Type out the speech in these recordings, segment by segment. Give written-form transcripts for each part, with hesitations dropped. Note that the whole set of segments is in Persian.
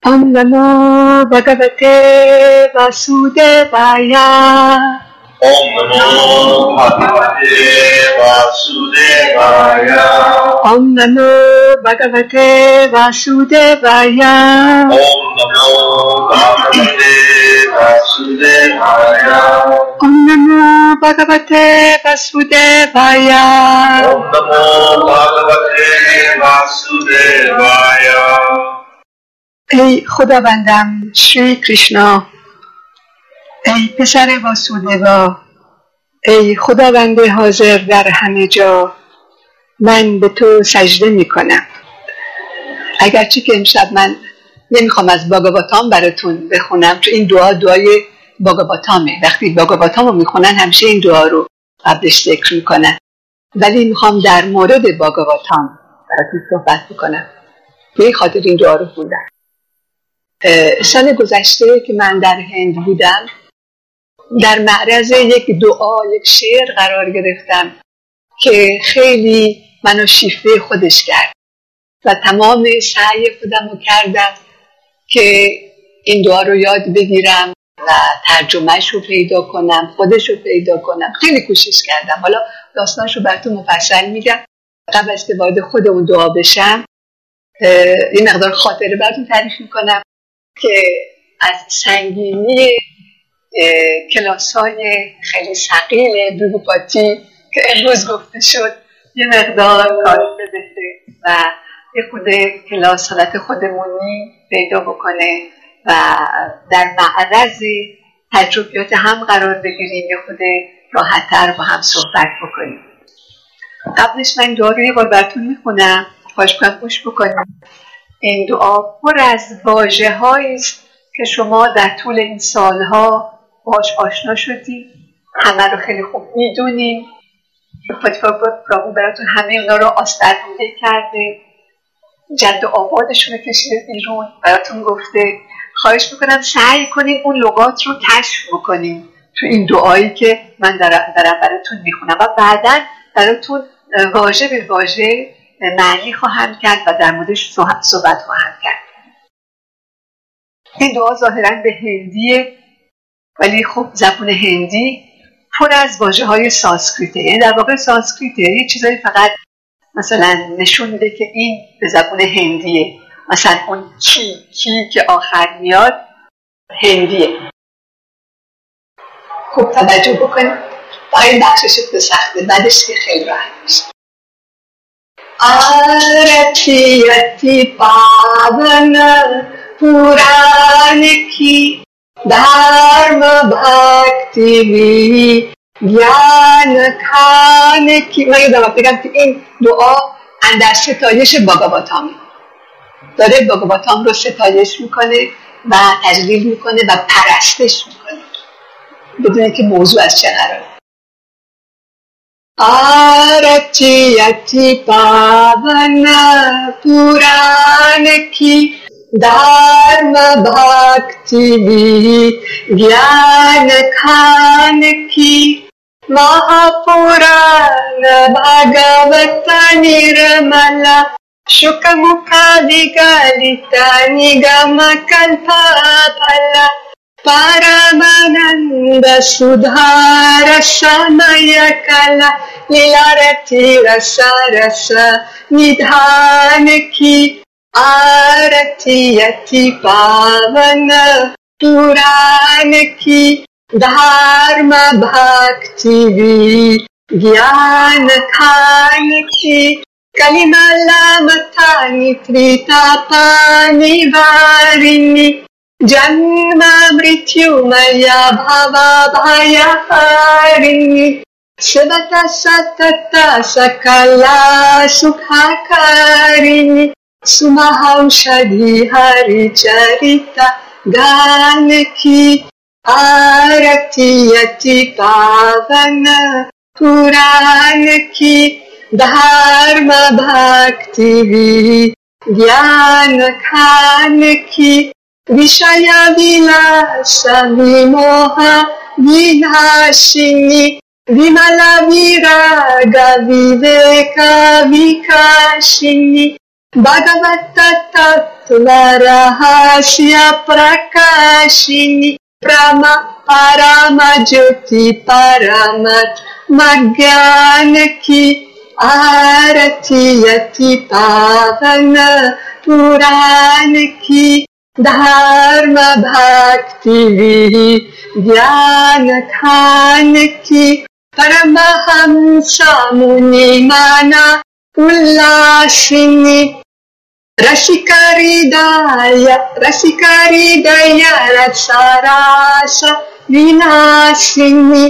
Om Namo Bhagavate Vasudevaya. Om Namo Bhagavate Vasudevaya. Om Namo Bhagavate Vasudevaya. Om Namo Bhagavate Vasudevaya. Om Namo Bhagavate Vasudevaya. Om Namo Bhagavate Vasudevaya. ای خداوندم شری کریشنا، ای پسر واسودوا، ای خداوند حاضر در همه جا، من به تو سجده می کنم. اگرچه که امشب من نمیخوام از باگاواتام براتون بخونم، چون این دعای باگاواتامه. وقتی باگاواتام رو میخونن همیشه این دعا رو قبلش ذکر میکنن، ولی میخوام در مورد باگاواتام براتون صحبت بکنم. به این خاطر این دعا رو خوندم. سال گذشته که من در هند بودم، در معرض یک دعا، یک شعر قرار گرفتم که خیلی منو شیفته خودش کرد و تمام سعی خودم رو کردم که این دعا رو یاد بگیرم و ترجمهش رو پیدا کنم، خودش رو پیدا کنم. خیلی کوشش کردم. حالا داستانش رو براتون مفصل میگم. قبل از که وارد خود اون دعا بشم، یه مقدار خاطره براتون تعریف میکنم که از سنگینی کلاس‌های خیلی ثقیل بیروپاتی که امروز گفته شد یه مقدار کاهش بشه و یه خود کلاس حالت خودمونی پیدا بکنه و در معرض تجربیات هم قرار بگیریم، یه خود راحت‌تر با هم صحبت بکنیم. قبلش من دعا رو یه بار براتون میخونم، خواهش کنم گوش بکنیم. این دعا پر از واژه‌هایی است که شما در طول این سالها باهاش آشنا شدید، همه رو خیلی خوب میدونیم. پرابو براتون همه اونا رو آسترگوده کرده، جد و آبادشون رو کشیده بیرون، براتون گفته. خواهش میکنم سعی کنین اون لغات رو کشف بکنین تو این دعایی که من دارم براتون میخونم و بعداً براتون واژه به واژه معنی خواهم کرد و در موردش صحبت خواهم کرد. این دعا ظاهراً به هندیه، ولی خب زبان هندی پر از واژه‌های سانسکریته. یعنی در واقع سانسکریته یه چیزایی فقط مثلا نشون میده که این به زبان هندیه. مثلا اون کی که آخر میاد هندیه. خوب توجه بکنید. این بخشش تو سخته، بعدش که خیلی راحت میشه. आरती अति पावन पुराण की धर्म भक्ति ज्ञान खान की. من یادم بگم که این دعا اندر ستایش باگاواتام داره، باگاواتام رو ستایش میکنه و تجلیل میکنه و پرستش میکنه بدون اینکه موضوع از چه قراره. आरती अति पावन पुराण की धर्म भक्ति ज्ञान खान की महापुराण भागवत निर्मल शुक मुख विगलित निगम कल्प फल परमानंद सुधार समय कला लीलारती रस रस निधान की आरती अति पावन पुराण की धर्म भक्ति ज्ञान खान की कलिमला मथानि त्रितापानि वारिणि जन्म मृत्युमया भवा भयहारिणि सतत सतत सकला सुखकारिणि सुमहौषधि हरिचरित गान की आरती अति पावन पुराण की धर्म भक्ति ज्ञान खान की विषय विलास विमोह विनाशिनी विमल विराग विवेक विकाशिनी Bhagavatattvara prakashini Brahma Parama Jyoti Paramat Magyanaki Arati Yati Pavana Puranaki Dharma Bhakti Jnana Khanaki Paramahamsa Munimana Ullasini Rasikaridaya Rasarasa Vinasini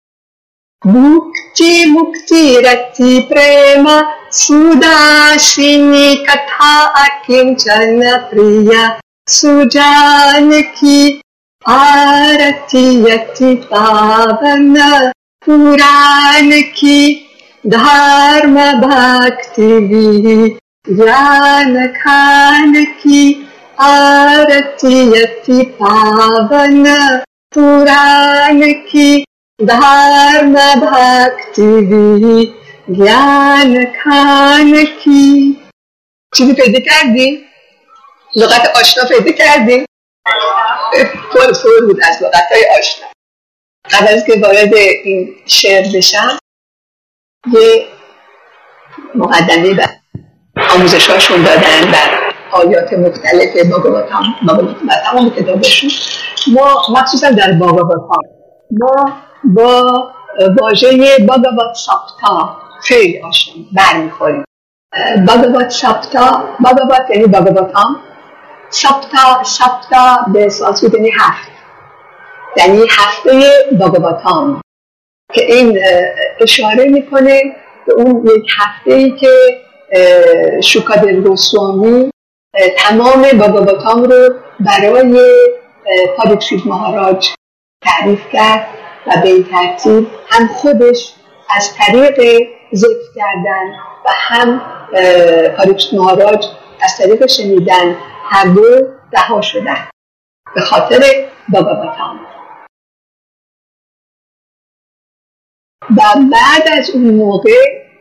Mukti Rati Prema Sudashini Katha Akinchana Priya Sujanaki Arati Yati Pavana Puranaki Dharma Bhakti Jnana Khanaki Arati Yati Pavana Puranaki Dharma Bhakti Jnana Khanaki. چیزی پیدا کردی؟ لغت آشنا پیدا کردی؟ پر بود از لغت‌های آشنا. قبل از که وارد این شعر بشم یه مقدمه بر آموزش‌هاشون دادن بر آیات مختلف باگاواتام و تمام کتابشون. ما مخصوصا در باگاواتام ما با واژه باگاوات ساپتا خیلی آشنا برمیخوریم. باگاوات ساپتا، باگاوات یعنی باگاواتام، ساپتا به سانسکریت یعنی هفت، یعنی هفته باگاواتام که این اشاره میکنه به اون یک هفته‌ای که شوکادیو گوسوامی تمام باگاواتام رو برای پاریکشیت ماهاراج تعریف کرد و به این ترتیب هم خودش از طریق ذکر کردن و هم پاریکشیت ماهاراج از طریق شنیدن هر دو رها شدن به خاطر باگاواتام. و بعد از اون موقع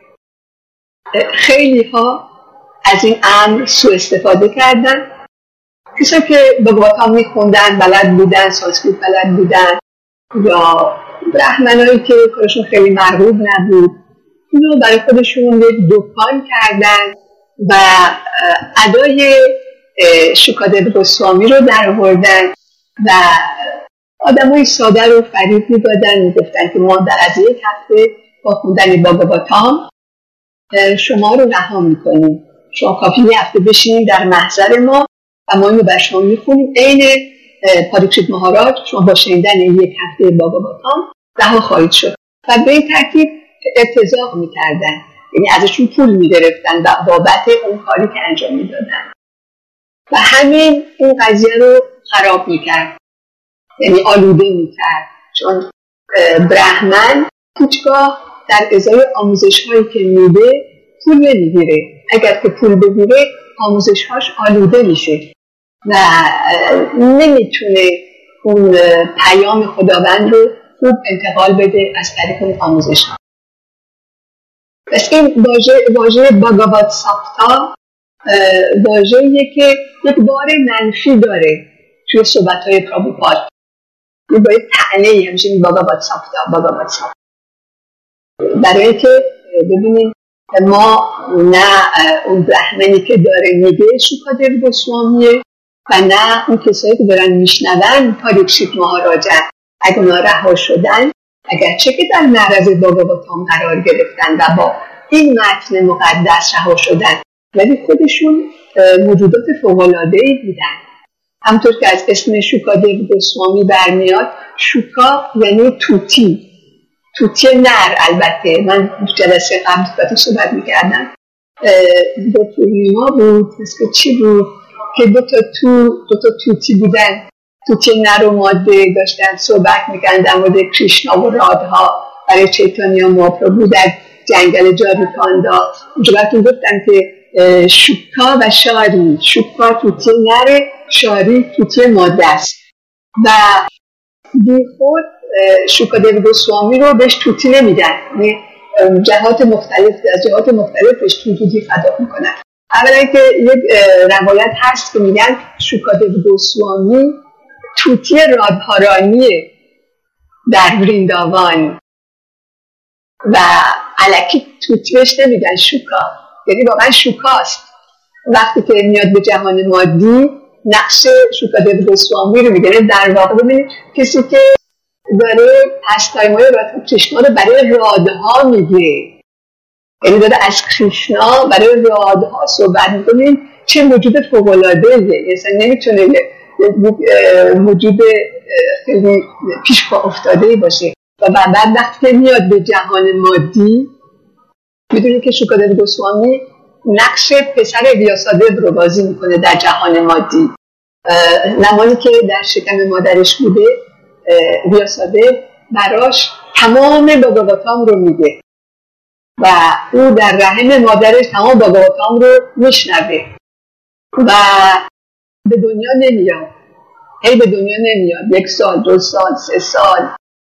خیلی ها از این امر سوء استفاده کردن. کسایی که باگاواتام میخوندن، بلد بودن، سانسکریت بلد بودن، یا برهمنایی که کارشون خیلی مرغوب نبود، اینو برای خودشون یک دکان کردن و ادای شوکادیو گوسوامی رو در آوردن و آدمای ساده رو فریب می‌دادن، میگفتن که ما در از یک هفته با خوندن باگاواتام شما رو رها میکنیم، شما کافی یه هفته بشینید در محضر ما و ما اینو بر شما میخونیم. عین پاریکشیت ماهاراج شما با شنیدن یک هفته باگاواتام رها خواهید شد و به این ترتیب ارتزاق میکردن، یعنی ازشون پول میگرفتن بابت اون کاری که انجام میدادن و همین این قضیه رو خراب میکرد، یعنی آلوده میکرد، چون برهمن هیچگاه در ازای آموزش هایی که میده پول نمیگیره. اگر که پول بگیره آموزش هاش آلوده میشه و نمیتونه اون پیام خداوند رو خوب انتقال بده از طریق اون آموزش ها. پس این واژه باگاوات ساپتا واژه‌ایه که یک بار منفی داره توی صحبت‌های پرابھوپاد. این باید طعنه‌ای همیشه باگاوات ساپتا برای که ببینیم ما نه اون برهمنی که داره میگه شوکادیو گوسوامیه و نه اون کسایی که دارن میشنون پاریکشیت ماهاراجن. اگه اونا رها شدن، اگرچه که در معرض باگاواتام قرار گرفتن و با این متن مقدس رها شدن، ولی خودشون موجودات فوق‌العاده‌ای بودن. همطور که از اسم شوکادیو گوسوامی برمیاد، شوکا یعنی توتی نر. البته من جلسه قبل صحبت میکردم دو پورنیما بود، مثل چی بود که دو تا توتی بودن، توتی نر و ماده داشتن صحبت میکردن در مورد کریشنا و رادها برای چیتانیا ماهاپرابھو در جنگل جاریکاندا. اونجا براتون گفتم که شوکا و شاری، شوکا توتی نر، شاری توتی ماده است و بی خود شوکادیو گوسوامی رو بهش توتی نمیدن، یعنی از جهات مختلفش توتی خطاب میکنن. اولا که یک روایت هست که میگن شوکادیو گوسوامی توتی رادهارانیه در ورینداوان و الکی توتی بهش نمیگن شوکا، یعنی واقعا شوکاست. وقتی که میاد به جهان مادی نقش شوکادیو گوسوامی رو میگیره. در واقع ببینید کسی که داره پستایمای رادها کریشنا رو برای رادها میگه، یعنی داره از کریشنا برای رادها صحبت میکنه. چه وجود فوق‌العاده‌ایه، اصلا نمیتونه وجود خیلی پیش پا افتاده‌ای باشه. و بعد وقتی که میاد به جهان مادی میدونید که شوکادیو گوسوامی نقش پسر ویاسادیو رو بازی میکنه در جهان مادی. زمانی که در شکم مادرش بوده ویاسادیو براش تمام باگاواتام رو میگه و او در رحم مادرش تمام باگاواتام رو میشنوه و به دنیا نمیاد. به دنیا نمیاد، 1 سال 2 سال 3 سال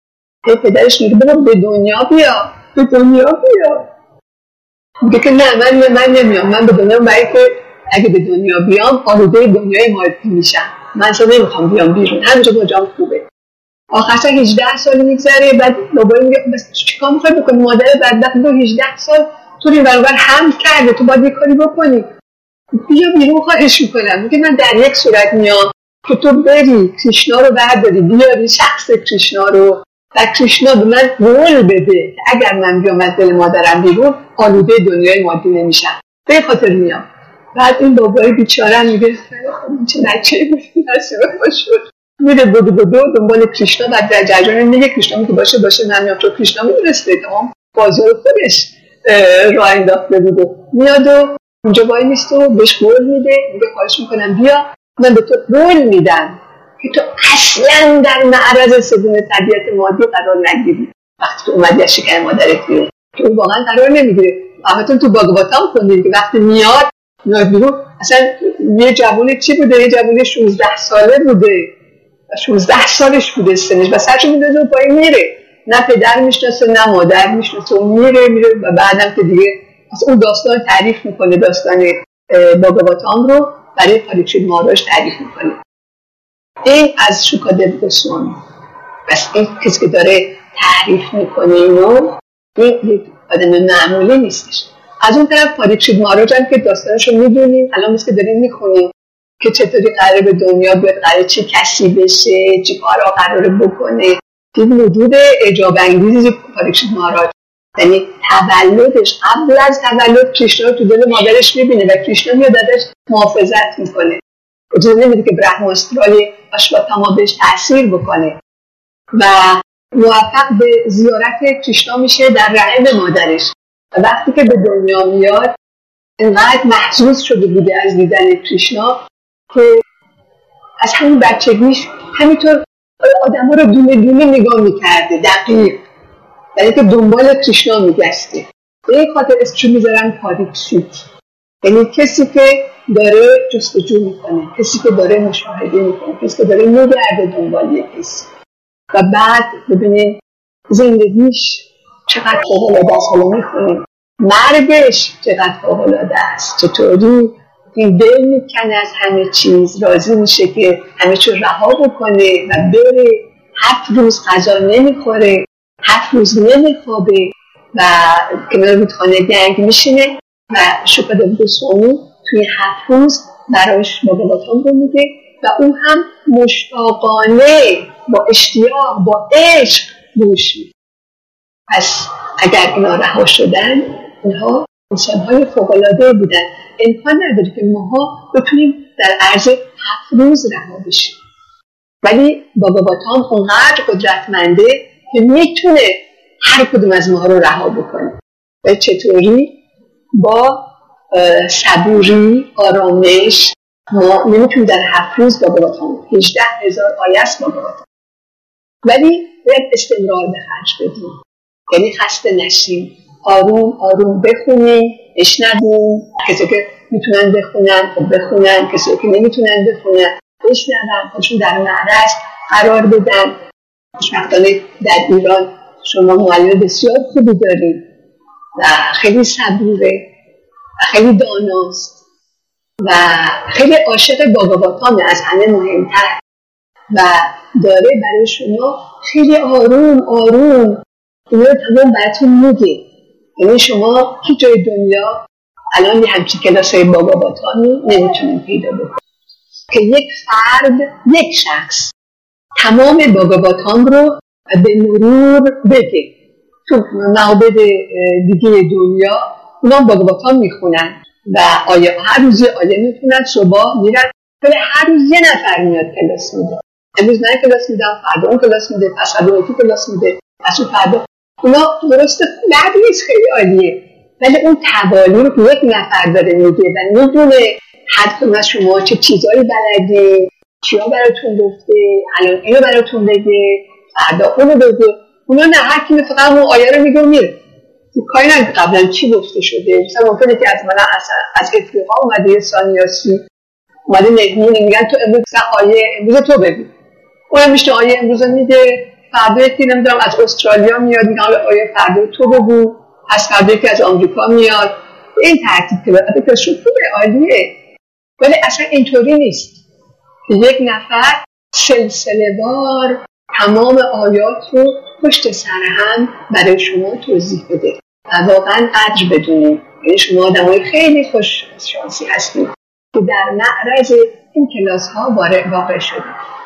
پدرش میگه برو به دنیا بیا، به دنیا بیا. میگه که نه من نمیام، من به دنیا برای که اگه به دنیا بیام آلوده دنیای مادی میشم، من اصلا نمیخوام بیام بیرون، همینجا باجام خوبه. آخرش 18 سال میگذره، بعد بابایی میگه بس چیکار میخوای بکنی؟ مادر بدبخت رو 18 سال تو این برابر حمل کرده، تو باید یه کاری بکنی، بیا بیرون خواهش میکنم. میگه من در یک صورت میام که تو بری کریشنا رو برداری بیاری شخص کریشنا رو و کریشنا به من قول بده که اگر من بیام از دل مادرم بیرون آلوده دنیای مادی نمیشم، به خاطر میام. بعد این بابای بیچاره میگه خب چه بچه نصیبه شد، میره بدو دنبال کریشنا. بعد در جریان میگه کریشنا میگه باشه من میام، چون کریشنا میدونسته تمام بازی رو خودش راه انداخته بوده. میاد و اونجا وای میسته و بهش قول میده، میگه خواهش میکنم بیا من به تو قول میدم که تو اصلا در معرض صدمه طبیعت مادی قرار نگیری وقتی تو اومدی از شکم مادرت بیرون، که اون واقعا قرار نمیگیره. همتون تو باگاواتام خوندید که وقتی میاد بیرون اصلا یه جوون چی بوده، یه جوون 16 ساله بوده، 16 سالش بوده سنش و سرشو میدازه و پای میره، نه پدر میشناسه نه مادر میشناسه و میره و بعدم که دیگه اون داستان تعریف میکنه، داستان باگاواتام رو برای پاریکشیت ماهاراج تعریف میکنه. این از شوکادیو گوسوامی. بس این کسی که داره تعریف میکنه اینو این آدم معمولی نیستش. از اون طرف پاریکشیت ماهاراج هم که داستانش رو میدونیم، الان مثل که داریم میخونیم که چطوری قراره به دنیا بیاد، قراره چه کسی بشه، چی کارا قراره بکنه. این وجود اعجاب انگیزی پاریکشیت ماهاراج، یعنی تولدش قبل از تولد کریشنا رو تو دل مادرش میبینه و کریشنا میاد ازش محافظت میکنه، اجازه نمیده که برهماسترای آشواتاما بهش تأثیر بکنه و موفق به زیارت کریشنا میشه در رحم مادرش. و وقتی که به دنیا میاد انقدر محظوظ شده بوده از دیدن کریشنا که از همین بچگیش همینطور آدم ها رو دونه دونه نگاه میکرده، دقیق، یعنی که دنبال کریشنا میگشته. به این خاطر اسمشو میذارن پاریکشیت، یعنی کسی که داره جستجو میکنه، کسی که داره مشاهده میکنه، کسی که داره میگرده دنبال یک کسی. و بعد ببینید زندگیش چقدر فوق‌العاده است. حالا میخونیم مرگش چقدر فوق‌العاده است، چطوری این دل میکنه از همه چیز، راضی میشه که همه چیز رها بکنه و بره. 7 روز غذا نمیخوره، 7 روز نمیخوابه و کنار رودخانه گنگ میشینه و شوکادیو گوسوامی توی 7 روز برایش باگاواتام رو میگه و اون هم مشتاقانه با اشتیاق با عشق گوش میده. پس اگر اینا رها شدن، اینها انسان‌های فوق‌العاده بودن. امکان نداره که ماها بتونیم در عرض 7 روز رها بشیم، ولی باگاواتام اونقدر قدرتمنده که میتونه هر کدوم از ما رو رها بکنه. و چطوری؟ با صبوری، آرامش. ما نمیتونیم در 7 روز باگاواتام 18,000 آیه است باگاواتام، ولی باید استمرار به خرج بدیم، یعنی خسته نشیم، آروم آروم بخونیم، بشنویم. کسی که میتونن بخونن خب بخونن، کسی که نمیتونن بخونن بشنون، خودشون در معرض قرار بدن. خوشبختانه در ایران شما معلم بسیار خوبی دارید و خیلی صبوره و خیلی داناست و خیلی عاشق باگاواتام از همه مهمتر و داره برای شما خیلی آروم آروم اینو تمام براتون میگه. یعنی شما هیچ جای دنیا الان یه همچین کلاسای باگاواتامی نمیتونید پیدا بکنید که یک فرد، یک شخص تمام باگاواتام رو به مرور بگه. تو معابد دیگه دنیا اونا باگاواتام میخونن و هر روز آیه میخونن، صبح میرن، ولی هر روز یه نفر میاد کلاس میده. امروز من کلاس میدم، فردا اون کلاس میده، پس فردا اون کلاس میده، پس اون فردا. اونا درسته بعد نیست، خیلی عالیه، ولی اون توالی رو که یک نفر داره میگه و میدونه هر کدوم از شما چه چیزایی بلدی، چیا براتون گفته، الان اینو براتون بگه، فردا اونو بگه. اونا نه، هر کی فقط اون آیه رو میگه و میره. کاری نه قبلا چی گفته شده. مثلا ممکنه که از من از افریقا اومده یه سانیاسی اومده مهمون، میگن تو امروز آیه امروز تو بگو. اونم میشه آیه امروز میگه، فردا یکی نمیدونم از استرالیا میاد میگه آیه فردا تو بگو، از فردا یکی از آمریکا میاد. این ترتیب که باید خوبه، عالیه، ولی اصلا اینطوری نیست که یک نفر سلسله‌وار تمام آیات رو پشت سر هم برای شما توضیح بده و واقعا اجر بدونید. یعنی شما آدمای خیلی خوش شانسی هستید که در معرض این کلاس ها واقع شدید.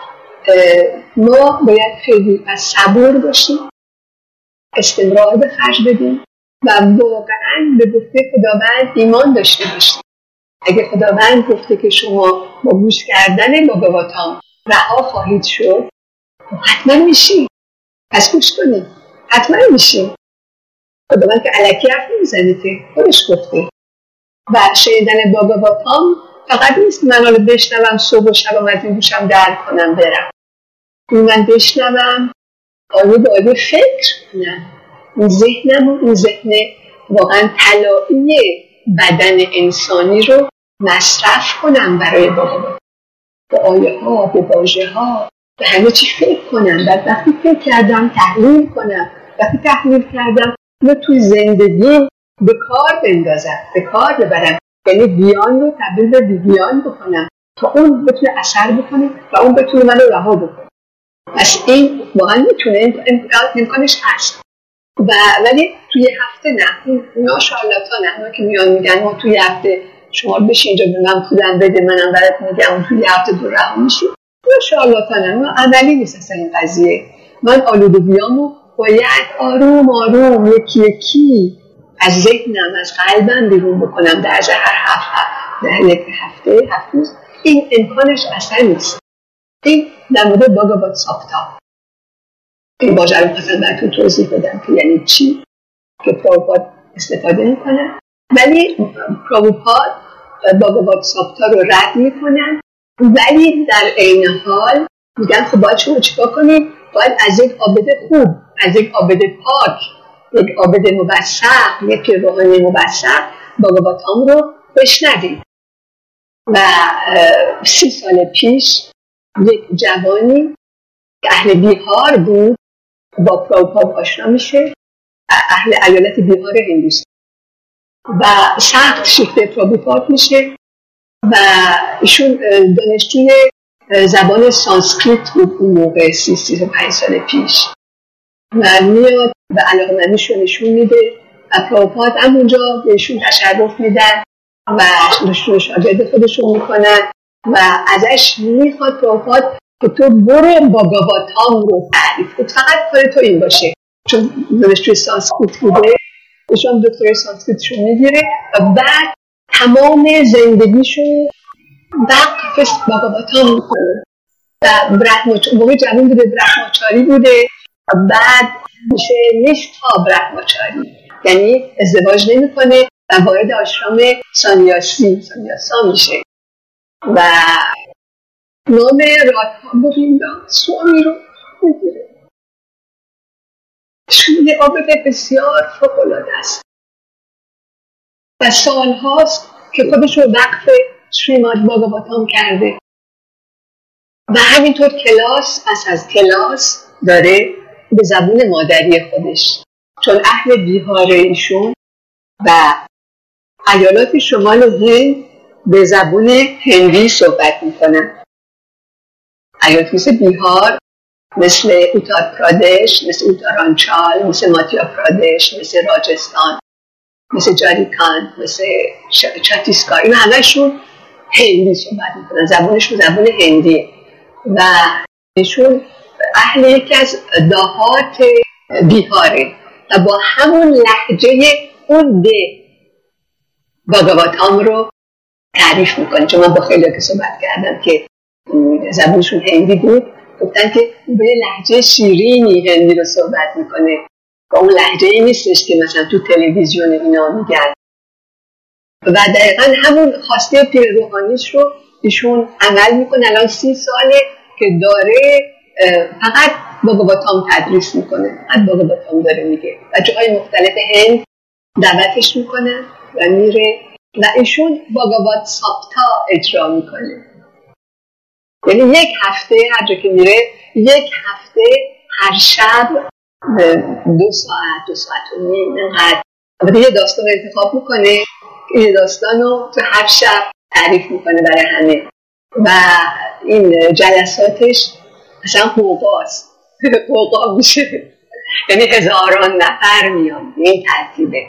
ما باید خیلی صبور باشیم، استمرار به خرج بدیم و واقعا به گفته خداوند ایمان داشته باشیم. اگه خداوند گفته که شما با گوش کردن باگاواتام رها خواهید شد، حتما میشیم. پس گوش کنید، حتما میشیم. خداوند که الکی حرف نمیزنه، که خودش گفته. و شنیدن باگاواتام فقط نیست من حالا بشنوم صبح و شب از این گوشم در کنم برم. من بشنوم آیه به آیه فکر کنم، این ذهنم و این ذهن واقعا طلایی بدن انسانی رو مصرف کنم برای باگاواتام. به آیه ها، به واژه ها، به همه چی فکر کنم. بعد وقتی فکر کردم تحلیل کنم، وقتی تحلیل کردم اینو توی زندگی به کار بندازم، به کار ببرم. یعنی بیان رو تبدیل به بیان بکنم تا اون بتونه اثر بکنه و اون بتونه من رو رها بکنه. پس این واقعا میتونه، امکانش هست. ولی توی هفته نه، اونا شارلاتانه. اونا که میان میگن ما توی هفته شما بشین اینجا به من پولم بده منم برات میگم اون توی هفته دو رها میشی. اونا شارلاتانه، اونا عملی نیست اصلا این قضیه. من آلودگیامو باید آروم آروم یکی یکی از ذهنم، از قلبم بیرون بکنم در یک هفته 7 روز. این امکانش اصلا نیست. این در مورد باگاواتساپتا این واژه رو مثلا براتون توضیح بدم که یعنی چی که پرابوپاد استفاده میکنن، ولی پرابوپاد باگاواتساپتا رو رد میکنن، ولی در عین حال میگن خب باید شما چیکار کنید؟ باید از یک عابد خوب، از یک عابد پاک، یک عابد موثق، یک روحانی موثق باگاواتام رو بشنوید. و 30 سال پیش یک جوانی که اهل بیهار بود با پرابوپاد آشنا میشه، اهل ایالت بیهار هندوستان، و سخت شیفته پرابوپاد میشه و ایشون دانشجوی زبان سانسکریت بود اون موقع 35 سال پیش و میاد و علاقه‌مندیشو نشون میده و پرابوپاد هم اونجا بهشون تشرف میدن و شاگرد خودشون میکنن و ازش میخواد پرابوپاد که تو برو باگاواتام رو تعریف کن، فقط کار تو این باشه. چون دانشجوی سانسکریت بوده، ایشون دکترای سانسکریتشو میگیره و بعد تمام زندگیشو وقف باگاواتام میکنه. و موقع جوان بوده، برهماچاری بوده و بعد میشه نشتا برهماچاری، یعنی ازدواج نمیکنه و وارد آشرام سانیاسا میشه و نام رادها گویندا سوامی رو میگیره. شونه عابد بسیار فوق‌العاده است و سالهاست که خودش رو وقف شریماد باگاواتام کرده و همینطور کلاس پس از کلاس داره به زبون مادری خودش، چون اهل بیهار ایشون و ایالات شمال هند به زبون هندی صحبت میکنن. ایالت مثل بیهار، مثل اوتار پرادش، مثل اوتارانچال، مثل ماتیا پرادش، مثل راجستان، مثل جاریکان، مثل چاتیسگاه، این همهشون هندی صحبت میکنن، زبانشون زبان هندیه و ایشون اهل یکی از دهات بیهاره و با همون لهجه اون باگاواتام رو تعریف میکنه. چون من با خیلی که صحبت کردم که زبانشون هندی بود، گفتن که به لهجه شیرینی هندی رو صحبت میکنه و اون لهجه ای نیستش که مثلا تو تلویزیون اینا میگن و دقیقا همون خواسته پیر روحانیش رو ایشون عمل میکنه. الان 30 ساله که داره فقط باگاواتام تدریس میکنه، فقط باگاواتام داره میگه و جاهای مختلف هند دعوتش میکنه و میره و ایشون باگاوات ساپتا اجرا میکنه. یعنی یک هفته هر جا که میره، یک هفته هر شب 2 ساعت 2 ساعت و نیم اینقدر یه داستان رو انتخاب میکنه، این داستان رو تو هر شب تعریف میکنه برای همه و این جلساتش اصلا قوقاست، قوقا میشه، یعنی هزاران نفر میان این ترتیبه.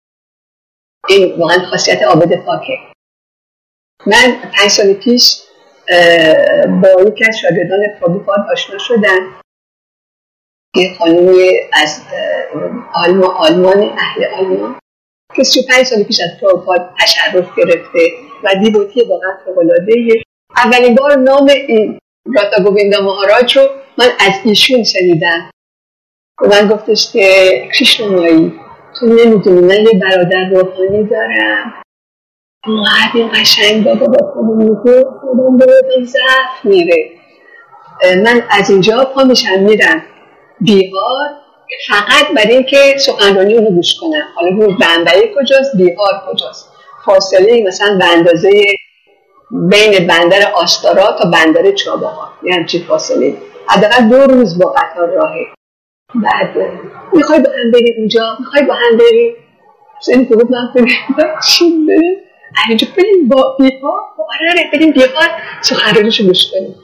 این واقعا خاصیت عابد پاکه. من 5 سال پیش با یکی از شاگردان پرابوپاد آشنا شدم، یه خانمی از آلمان، اهل آلمان که 35 سال پیش از پرابوپاد تشرف گرفته و دیوتی واقعا فوق‌العاده‌ایه. اولین بار نام این راتا گوویندا ماهاراج رو من از ایشون شنیدم و من گفتش که کریشنامایی تو نمیدونی من یه برادر روحانی دارم، اونقدر این قشنگ بابا با خودم میگه خودم به ضعف میره. من از اینجا پا میشم میرم بیهار فقط برای اینکه سخنرانی اونو گوش کنم. حالا بود بمبئی کجاست، بیهار کجاست، فاصله مثلا به اندازه بین بندر آستارا تا بندر چابهار، یه همچین فاصله، حداقل 2 روز با قطار راهه. بعد میخوای با هم بریم اونجا، میخوای با هم بریم، این گروه من بریم چی بریم اینجا بریم با بیهار، آره بریم بیهار سخنرانیشو گوش کنیم.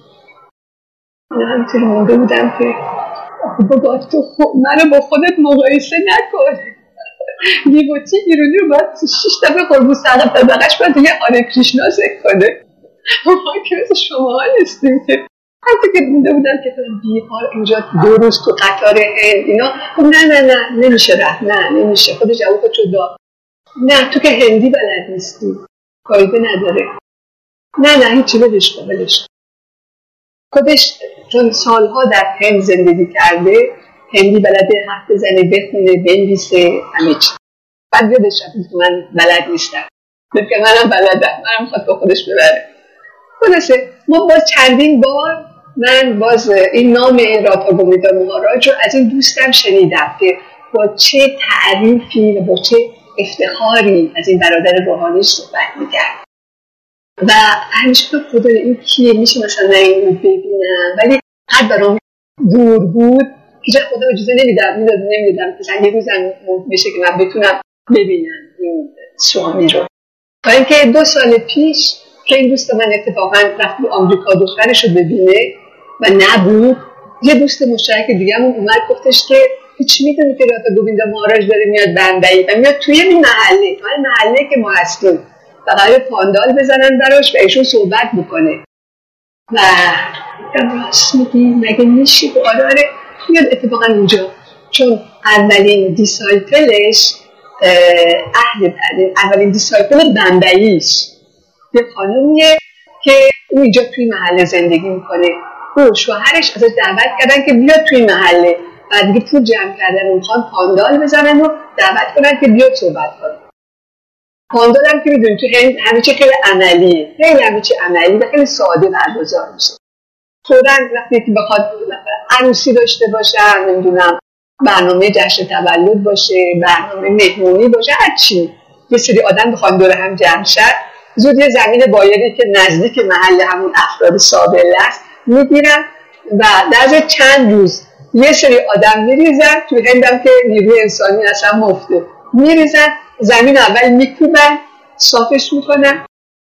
من همینطوری مونده بودم که بابا تو منو با خودت مقایسه نکن، دیوتی ایرانی رو باید 6 دفعه قربون صدق طبقش باید دیگه آره کریشنا ذکر کنه، ما که مثل شما نیستیم که حتی که مونده بودم که بیهار اینجا 2 روز تو قطار هند اینا. خب نه نمیشه رفت، نه نمیشه، خودش جواب خودشو داد، نه تو که هندی بلد نیستی فایده نداره، نه هیچی بدش کن. خودش چون سالها در هند زندگی کرده، هندی بلده، حرف بزنه، بخونه، بنویسه، همه چی. بعد یادش رفت من بلد نیستم، که منم بلدم، منم خواهد با خودش ببره. خلاصه ما باز چندین بار من باز این نام این راتا گوویندا ماهاراج رو از این دوستم شنیدم که با چه تعریفی و با چه افتخاری از این برادر روحانیش صحبت می‌کرد و همیشه به خدا این کیه، میشه مثلا این رو ببینم، ولی حد برام دور بود که چه خدا اجازه نمیدادم که یه روزم میشه که من بتونم ببینم این سوامی رو. تا اینکه 2 سال پیش که این دوست من اتفاقا رفت به آمریکا دخترش رو ببینه و نبود، یه دوست مشترک دیگه همون اومد گفتش که هیچ میدونی که راتا گوویندا ماهاراج داره میاد بمبئی و میاد توی این محله که ما هستیم و قرار پاندال بزنن براش و ایشون صحبت بکنه و راست میگی مگه میشی؟ آره میاد اتفاقا اینجا، چون اولین دیسایپلش اولین دیسایپل بمبئیش یه خانومیه که اون اینجا توی محله زندگی میکنه، او شوهرش ازش دعوت کردن که بیاد توی محله و دیگه پول جمع کردن و میخوان پاندال بزنن و دعوت کنن که بیاد صحبت کنه. پاندال هم که میدونی تو هند همه چی خیلی عملیه، خیلی همه چی عملی و خیلی ساده برگزار میشه. فوراً وقتی که بخواد عروسی داشته باشن، نمیدونم برنامه جشن تولد باشه، برنامه مهمونی باشه، هر چی یه سری آدم بخوان دور هم جمع شن، زود یه زمین بایری که نزدیک محل همون افراد سابله است میگیرن و در چند روز یه سری آدم میریزن. تو هندم که نیروی انسانی اصلا مفته، میریزن زمین اول میکوبن، صافش میکنن،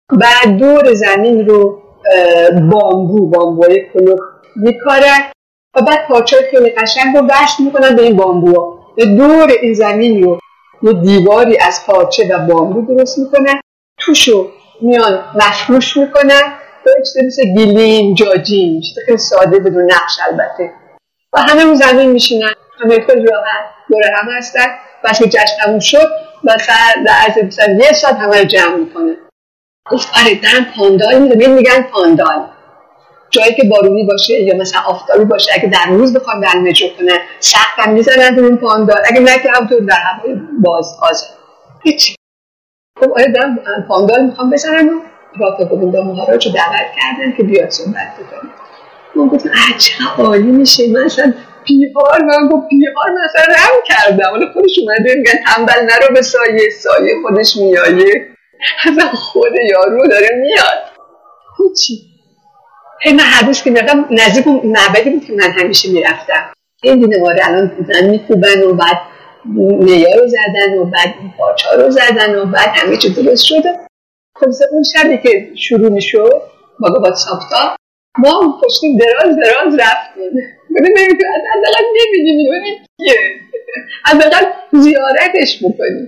بعد دور زمین رو بامبوهای کلوخ میکارن و بعد پارچه‌های خیلی قشنگ رو وصل میکنن به این بامبوها. دور این زمین رو یه دیواری از پارچه و بامبو درست میکنن، توشو میان مفروش میکنن با یه چیزی مثل گلیم، جاجین، چیز خیلی ساده بدون نقش البته، و همه رو زمین میشینن، همه خیلی راحت دور هم هستن. بس که جشن تموم شد و در عرض یه ساعت همه رو جمع میکنه. گفت آره دارم پاندال میدم. میگن پاندال جایی که بارونی باشه یا مثلا آفتابی باشه، اگه در روز بخوام در مترو کنن سقفم میزنن اون پاندال، اگه نه که همونطور در هوای باز آزاد هیچی. خب آره دارم پاندال میخوام بزنن و راتا گویندا مهاراج رو دعوت کردن که بیاد صحبت بکنه. من گفتم چقدر عالی میشه. من اصلا پیهار مثلا رم کردم، ولی خودش اومده میگن تنبل نرو به سایه خودش میایه. اصلا خود یارو داره میاد هیچی. من هر روز که میرفتم نزدیک اون معبدی بود که من همیشه میرفتم، این دینواره الان بودن میکوبن و بعد نیا رو زدن و بعد پارچه رو زدن و بعد همه چی درست شده. خب اون شبی که شروع میشد با ساختا ما پشتیم دراز رفتیم. ببینیم که حداقل نمیدونیم ببینیم کیه، حداقل زیارتش بکنیم.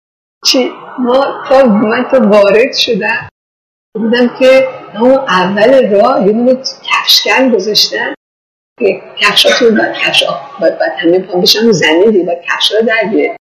من تا وارد شدم دیدم که همون اول راه یه دونه کفشکن گذاشتن که کفشاتون باید همه پام بشن رو زمین دیگه، باید کفش را در بیه.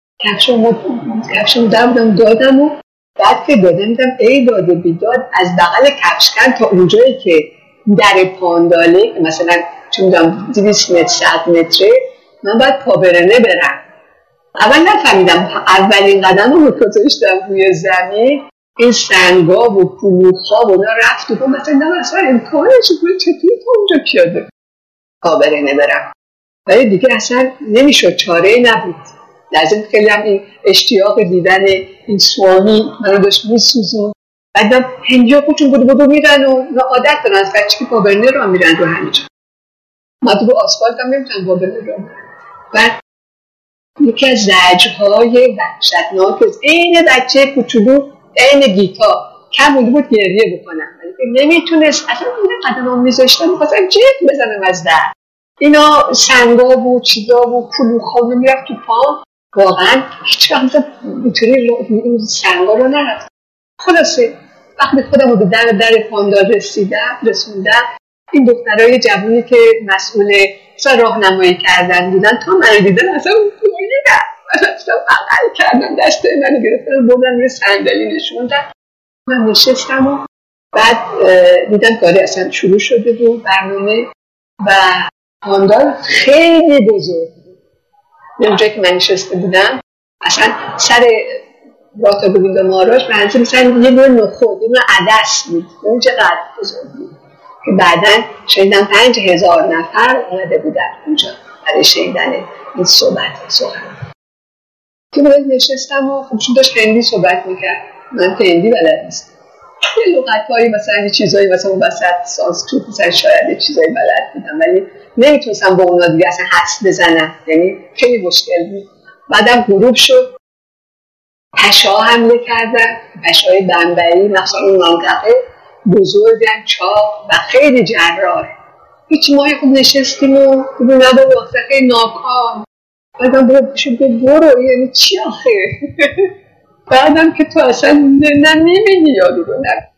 کفشم در بودم دادم و بعد که دادم دیدم ای داد و بیداد از بغل کفشکن تا اونجایی که در پانداله مثلا چون میدونم 200 متر 100 متره من باید پابرنه برم. اول نفهمیدم، اولین قدم رو گذاشتم روی زمین این سنگا و کلوخ‌ها و اونا رفت و مثلا امکانش بود چطور تا اونجا پیاده پابرنه برم، ولی دیگه اصلا نمیشد، چاره‌ای نبود. لازم خیلی هم این اشتیاق دیدن این سوامی منو داشت میسوزون. بعدم هندی‌ها خودشون بودو میرن و عادت دارن از بچگی پابرنه را میرن رو همینجا. ما تو آسفالت هم نمیتونن پابرنه را میرن. بعد یکی از زجرهای وحشتناک این بچه کوچولو این گیتا کم مونده بود گریه بکنم، ولی نمیتونست اصلا این قدمام میذاشتم میخواستم جیغ بزنم از در. اینا سنگا و چیزا و کلوخ‌ها میرفت تو پام، واقعا هیچ وقت اینطوری این سنگا رو نرفت. خلاصه وقتی خودم رو به در پاندال رسوندم این دخترای جوانی که مسئول راهنمایی کردن بودن تا منو دیدن اصلا پولیدن، اصلا بغل کردن دست منو گرفتن بردن روی صندلی نشوندن. من نشستم و بعد دیدم کاری اصلا شروع شده بود برنامه و پاندال خیلی بزرگ بود. اونجایی که من نشسته بودم اصلا سر راتا گویندا مهاراج منظور مثلا یه نوع نخود یه نوع عدس بود. اون چقدر بزرگ بود که بعداً شنیدم 5000 نفر اومده بودن اونجا برای شنیدن این سخن. که باید نشستم و خودشون داشت هندی صحبت میکرد، من هندی بلد نیستم، یه لغت‌هایی مثلا یه چیزایی مثلا اون وسط سانسکریت مثلا شاید یه چیزایی بلد بودم ولی نمیتونستم با اونا دیگه اصلا حدس بزنم، یعنی خیلی مشکل بود. بعدم غروب شد، پشه‌ها حمله کردن، پشه‌های بمبئی مثلا اون منطقه بزرگن چاق و خیلی جرار. هیچ ماهی خوب نشستیم و خوبی نبا واسه خیلی ناکام. بعدم برو یعنی چی آخه؟ بعدم که تو اصلا نمیبینی یادو رو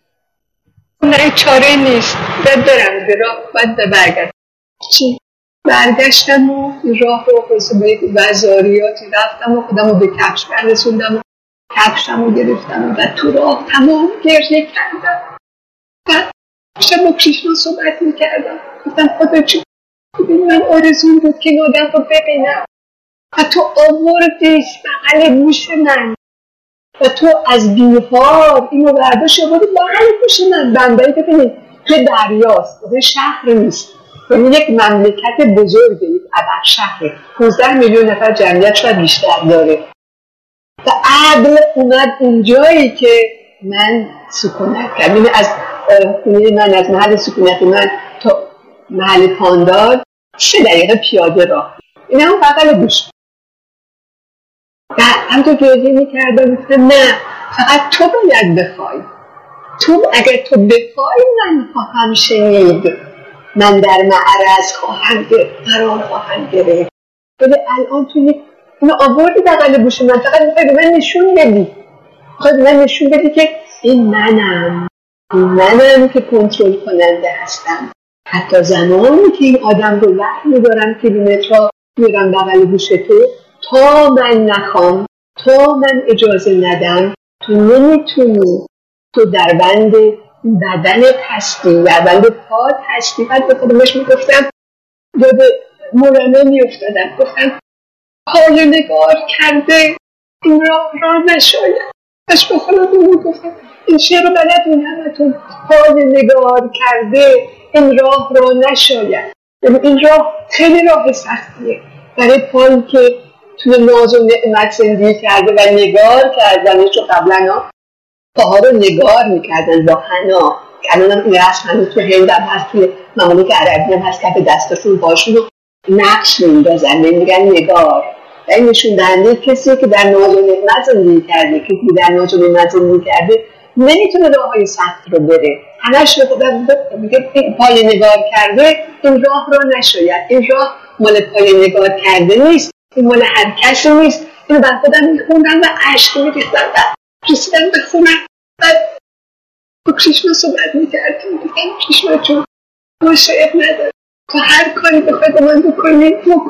نه چاره نیست باید برم به راه باید برگرد. چی؟ برگشتم و راه رو خواست به یک وزاریاتی رفتم و خودم رو به کفش برسوندم و کفشم رو گرفتم و بعد تو راه تمام گریه کردم. بعد شب با کریشنا صحبت میکردم، گفتم خدا چون ببین من آرزوم بود که این آدم رو ببینم و تو آوردیش بغل گوش من و تو از بیهار اینو برداشت آوردی بغل گوش من. بمبئی ببینید که دریاست، که شهر نیست، یعنی یک مملکت بزرگه، یک ابر شهره، 15 میلیون نفر جمعیت شاید بیشتر داره و عدل اومد اونجایی که من سکونت کردم. یعنی از خونه من از محل سکونت من تا محل پاندال 3 دقیقه پیاده راه، این هم بغل گوش. و همطور گریه میکردم گفتم نه فقط تو باید بخوای، اگر تو بپای من خواهم شنید، من در معرض خواهم قرار خواهم گرفت. ولی الان تو اینو آوردی بغل گوش من، فقط میخوای به من نشون بدی، میخوای به من نشون بدی که این منم که کنترل کننده هستم. حتی زمانی که این آدم رو وحی می‌دارم کیلومترها میرم بغل گوش تو، تا من نخوام، تا من اجازه ندم، تو نمیتونی. تو در بند بدنت هستی، در بند پات هستی. بعد به خودمش میگفتم، یاد مولانا میافتادم، گفتم پای نگار کرده این راه نشاید. اش به خودم میگفتم این شعر رو بلدین همتون، پای نگار کرده این راه را نشاید. این راه خیلی راه سختیه برای پایی که تو ناز و نعمت زندگی کرده و نگار کردن. چون قبلا پاها رو نگار میکردن با حنا، که الان هم این رسم هنوز تو هند هم هست، توی ممالک عربی هم هست، کف دستاشون باشون رو نقش میندازن، میگن نگار. و این نشون دهنده کسی که در ناز و نعمت زندگی کرده، کسی که در ناز و نعمت زندگی کرده نمیتونه راه های سخت رو بره. همش رو خودم میگه پای نگار کرده این راه را نشاید. این راه مال پای نگار کرده نیست، این مال هر کسی نیست. اینو بر خودم میخوندم و عشق میریختم و رسیدم به خونه. بعد با کریشنا صحبت میکردم، میگم کریشنا جون مشاید نداره، تو هر کاری بخوای با من بکنی بکن،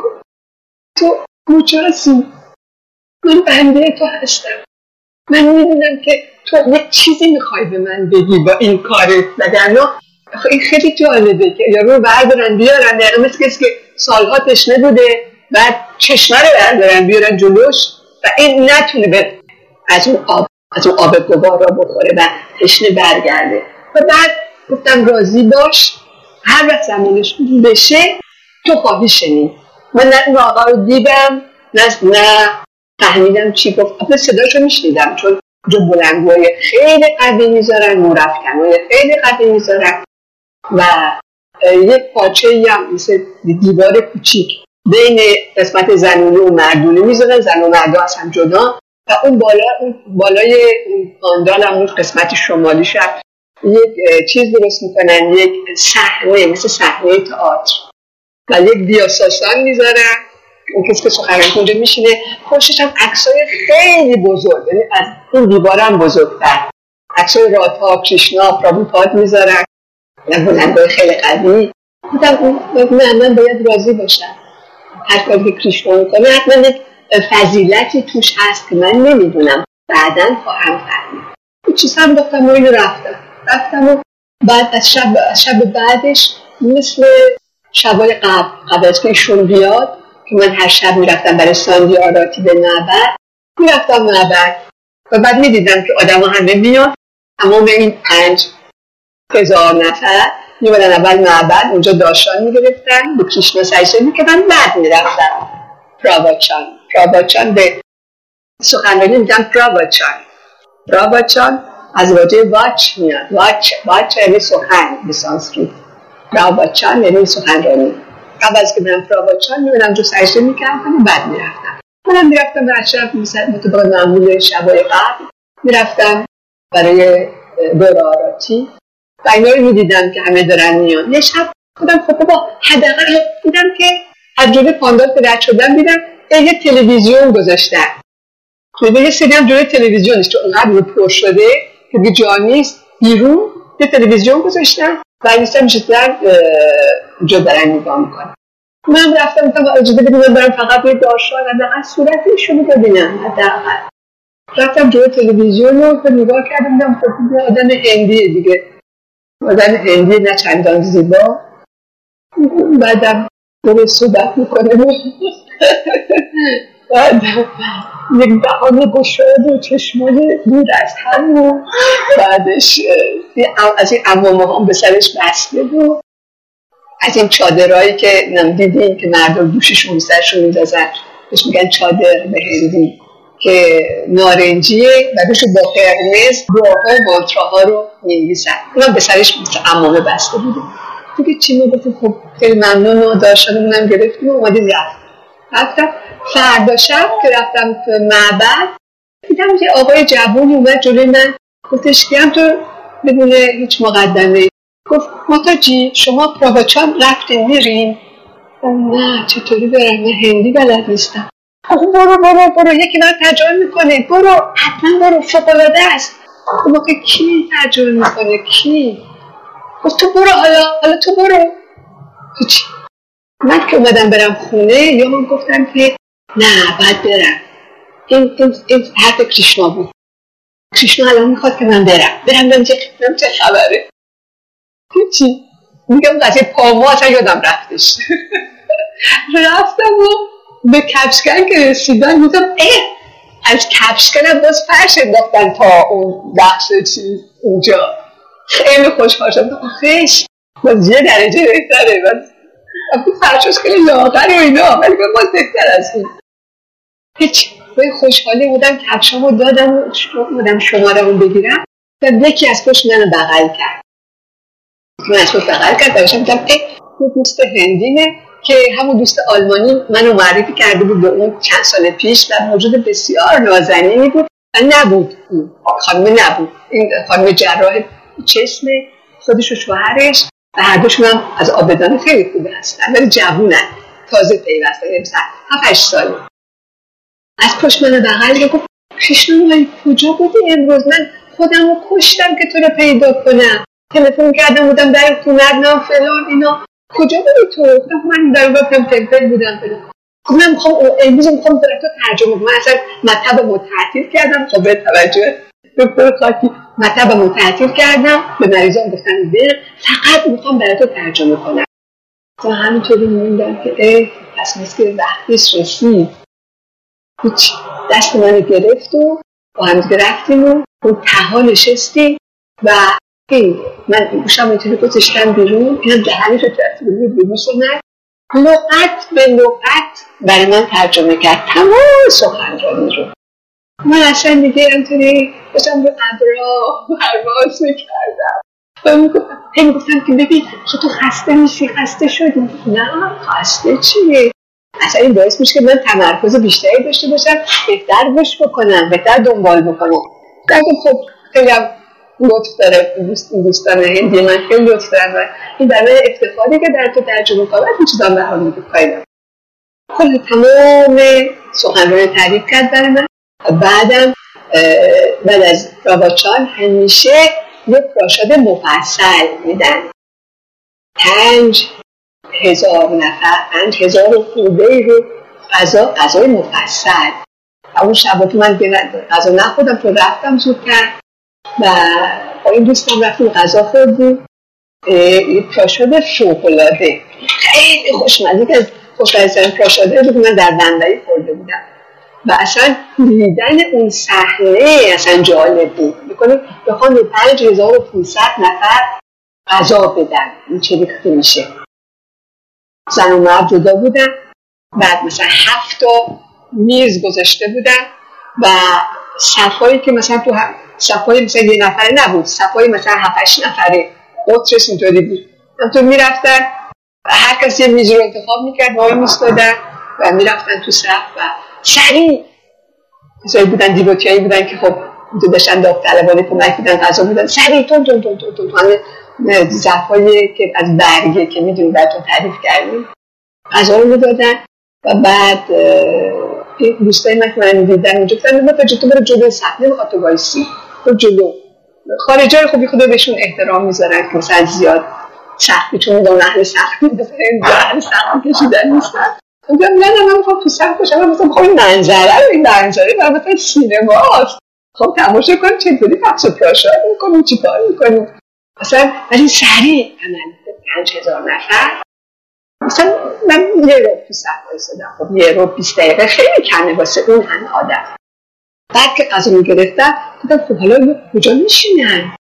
تو مجازی، من بنده تو هستم. من میدونم که تو یک چیزی میخوای به من بگی با این کارت. وگرنه این خیلی جالبه که یارو بردارن بیارن، دقیقا مثل کسی که سالها تشنه بوده، بعد چشمه رو بردارن بیارن جلوش و این نتونه از اون آب گوارا بخوره و تشنه برگرده. و بعد گفتم راضی باش، هر وقت زمانش بشه تو خواهی شنید. من نه اون آقا رو دیدم، نه فهمیدم چی گفت. اصلا صداشو میشنیدم، چون جو بلندگوهای خیلی قوی میذارن، مورفکنهای خیلی قوی میذارن و یک پاچه‌ای هم مثل دیوار کوچیک بین قسمت زنونه و مردونه میذارن، زن و مردا از هم جدا، و اون بالای اون پاندال هم اون قسمت شمالیش هم یک چیز درست میکنن، یک صحنه مثل صحنه تئاتر، و یک دیاساسان میذارن. اون کسی که سخنرانی اونجا میشینه، پشتش هم عکسای خیلی بزرگ، یعنی از این دیوار هم بزرگتر، عکسای رادها، کریشنا، پرابھوپاد میذارن، بلندگوهای خیلی قوی. گفتم من باید راضی باشم. هر کاری که کریشنا میکنه حتما یک فضیلتی توش هست که من نمیدونم، بعداً خواهم فهمید. این چیز هم گفتم و اینو رفتم و بعد از شب بعدش مثل شبای قبل از که ایشون بیاد، که من هر شب میرفتم برای ساندی آراتی به معبد، میرفتم معبد و بعد میدیدم که آدم ها همه میان، تمام این 5,000 نفر میبادن اول معبد، اونجا داشتان میگرفتن، به کریشنا سجده میکردن، بعد میرفتن پراواچان به سخنرانی میگن پراواچان از واژه واچ میاد، واچ یعنی سخن به سانسکریت، پراواچان یعنی سخنرانی. قبل از که برم پراواچان میبینم جو سجده میکردم و بعد میرفتم. منم میرفتم هر شب مطابق معمول شبای قبل میرفتم برای دور آراتی و اینا رو میدیدم که همه دارن میان. یه شب خودم با حداقل دیدم که از جلوی پاندال که رد شدم دیدم یه تلویزیون گذاشتن. یه سری هم جلوی تلویزیونش چون اونقدر پر شده که دیگه جا نیست، بیرون یه تلویزیون گذاشتن و اینستا میشستن اونجا دارن نگاه میکنن. من رفتم تا اجازه بدیم برم فقط یه داشتان حداقل صورتشون رو ببینم. حداقل رفتم جلوی تلویزیون رو نگاه کردم، دیدم خب آدم هندیه دیگه، آدم هندی نه چندان زیبا. بعدم داره صحبت میکنه بعد یک دهان گشاد و چشمای دور از هم و بعدش از این عمامه هم به سرش بسته و از این چادرهایی که دیدیم که مردم دوششون سرشون میدازن، بهش میگن چادر به هندی، که نارنجیه و بهش با قرمز دعاها و مانتراها رو می‌نویسن. اونا به سرش عمامه بسته بوده. دیگه چی میگفتم؟ خب خیلی ممنون و داشتنمونم گرفتیم و اومدیم رفتم. فردا شب که رفتم تو معبد دیدم یه آقای جوانی اومد جلوی من، گفتش که هم تو بدون هیچ مقدمه گفت ماتاجی شما پراوچان رفتین میرین؟ نه چطوری برم، من هندی بلد نیستم. برو یکی من ترجمه میکنه، برو حتما برو، فوق‌العاده است. گفت کی ترجمه میکنه کی؟ گفت تو برو، حالا تو برو. چی؟ من که اومدم برم خونه یا من گفتم که نه باید برم. این حرف کریشنا بود. کریشنا الان میخواد که من برم چه خبره. چی؟ میگم قضیه پاما اصلا یادم رفتش. رفتم و به کپسکن که رسیدن گفتم از کپسکن هم باز فرش انداختن تا اون بخش چیز اونجا. خیلی خوشحال شدم. آخیش باز یه درجه بهتره. باز فرشش خیلی لاغره و اینا ولی باز بهتر از این. هیچ خوشحالی بودم. کفشامو دادم و بودم شمارمو بگیرم و یکی از پشت منو بغل کرد. من از پشت بغل کرد داشتم میگم یه دوست هندینه که همون دوست آلمانی منو معرفی کرده بود به اون چند سال پیش و موجود بسیار نازنینی بود و نبود خانم نبود. این خانم جراح چشم خودش و شوهرش و هر دوشون هم از آبدان خیلی خوبه هستن ولی جوونن، تازه پیوستن، یه 7-8 ساله. از پشت منو بغل گفت کریشنا من کجا بودی امروز؟ من خودم رو کشتم که تو رو پیدا کنم، تلفن کردم بودم در خونت فلان اینا، کجا بودی تو؟ من در گفتم تمپل بودم فلان. من امروز میخوام برای تو ترجمه کنم. من اصلا مطلبمو تعطیل کردم. خب به توجه دکتر خاکی مطلبمو تعطیل کردم، به مریضان گفتم فقط میخوام برای تو ترجمه کنم. و همینطوری موندم که پس مثل وقتش رسید. هیچ دست منو گرفت و با هم دیگه رفتیم و اون تها نشستیم و من گوشم اینطوری گذاشتم بیرون، اینم دهنش رو چسبیده بود به گوش من، لغت به لغت برای من ترجمه کرد تمام سخنرانی رو. من اصلا دیگه اینطوری داشتم رو ابرا پرواز میکردم و میگفتم که ببین تو خسته میشی، خسته شدی. نه خسته چیه؟ اصلا این باعث میشه که من تمرکز بیشتری داشته باشم، بهتر گوش بکنم، بهتر دنبال بکنم. درگه خب خیلی هم لطف داره دوستان هندی من، خیلی لطف دارن و این برای افتخاری که در تو ترجمه کنم این چیزا به حال میگه کایدم. کل تمام سخنرانی تعریف کرد برای من. بعدم بعد از پراوچان همیشه یک پراشاد مفصل میدن. 5,000 نفر 5,000 خورده رو غذای مفصل. اون شبا که من غذا نخوردم تو رفتم زودتر و با این دوستم رفتیم غذا خوردیم. یک پراشاد فوق‌العاده خیلی خوشمزه که از خوشمزه‌ترین پراشاده بود من در بندری خورده بودم و اصلا دیدن اون صحنه اصلا جالب بود. بخوام به 5,500 نفر غذا بدن این چه ریخته میشه. زن و مرد جدا بودن، بعد مثلا 7 تا میز گذاشته بودن و صفایی که مثلا تو صفای مثلا یه نفره نبود، صفای مثلا 7-8 نفره قطرش اینطوری بود. تو میرفتن و هر کسی یه میز رو انتخاب میکرد، وای میستادن و میرفتن تو صف و سریع کسایی بودن دیوتیایی بودن که خب تو داشتن داوطلبانه کمک میدن غذا بودن سریع تون همه ظرفایی که از برگه که میدونی براتون تعریف کردیم غذا رو میدادن و بعد این دوستای من که من دیدن اونجا گفتن ما تو برو جلوی صف، نمیخواد تو وایسی، تو جلو. خارجی‌ها خوبی خدا بهشون احترام میذارن که مثلا زیاد سختی چون میدونن اهل سختی اهل سختی کشیدن نیستن. میگم نه من میخوام تو صف باشم، من میخوام این منظره برای مثلا سینماست. خب تماشا کن چطوری پخش پراشاد میکنیم، چی کار میکنیم مثلا. ولی سریع عمل 5,000 نفر مثلا من یه رو تو صف وایسادم. خب یه رو 20 دقیقه خیلی کمه واسه اون همه آدم. بعد که غذا میگرفتم گفتم خب حالا کجا میشینن؟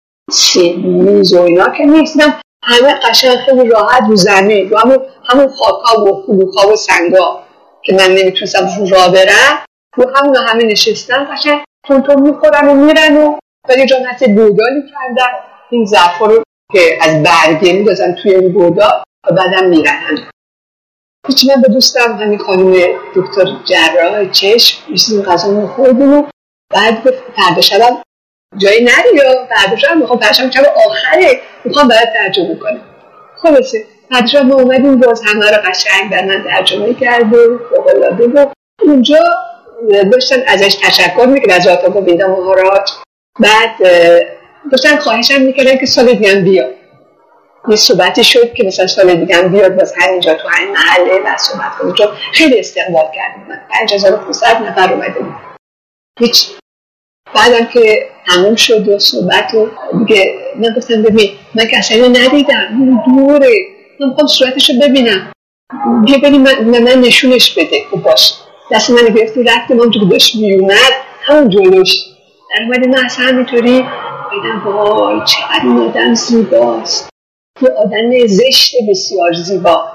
میز و اینا که نیستم، همه قشنگ خیلی راحت رو زمین، رو همون خاکا و کلوخا و سنگا که من نمیتونستم رو راه برم، رو همه نشستن قشنگ تون میخورن و میرن و ولی جا نسه بودالی کردن این ظرفا رو که از برگه میدازن توی این بودا و بعدم میرن. هیچی من به دوستم همین خانم دکتر جراح چشم میشیم غذا میخوردیم و بعد فردا شبم جایی نری یا بعدش هم میخوام پرشم شب آخره میخوام برای ترجمه کنم. خلاصه بعدش هم ما اومدیم باز همه رو قشنگ در من ترجمه کرده فوق‌العاده بود. اونجا داشتن ازش تشکر میکرد از راتا گویندا مهاراج. بعد داشتن خواهشم میکردن که سال دیگه هم بیاد. یه صحبتی شد که مثلا سال دیگه هم بیاد باز همینجا تو همین محله و صحبت کنه، چون خیلی استقبال کردیم. 5500 نفر اومده بود. هیچ بعدم که تموم شد و صحبت و دیگه من گفتم ببین من که اصلا ندیدم، اون دوره، من میخوام صورتشو ببینم، بیا بریم من نشونش بده. خب باش دست من گرفتی رفتیم همونجور که داشت میومد همون جلوش در اومده. من اصلا همینطوری بایدم وای چقدر این آدم زیباست، یه آدم زشت بسیار زیبا،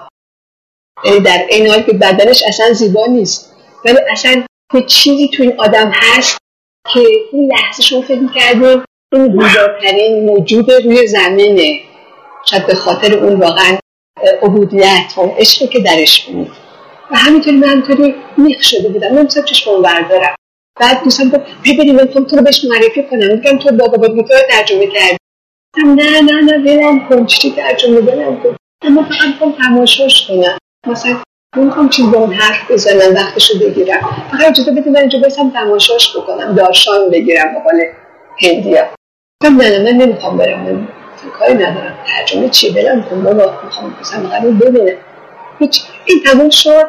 در این حال که بدنش اصلا زیبا نیست ولی اصلا یه چیزی تو این آدم هست که این لحظه شما فکر می‌کردیم این زیباترین موجود روی زمینه، شاید به خاطر اون واقعا عبودیت و عشقی که درش بود. و همینطوری من همینطوری میخ شده بودم، من مثلا چشمون بردارم. بعد دوستم گفت ببینیم من تو رو بهش معرفی کنم، میگم تو بابا گیتا رو ترجمه کردی. نه ولم کن، چی ترجمه ولم کن، من فقط میخوام تماشاش کنم، مثلا نمیخوام چیز با اون حرف بزنم وقتشو بگیرم، فقط اجازه بده من اینجا بایستم تماشاش بکنم، دارشان بگیرم به قول هندیا. نه من نمیخوام برم، من کاری ندارم، ترجمه چی ولم کن بابا، میخوام مثلا فقط ببینم. هیچ این تموم شد.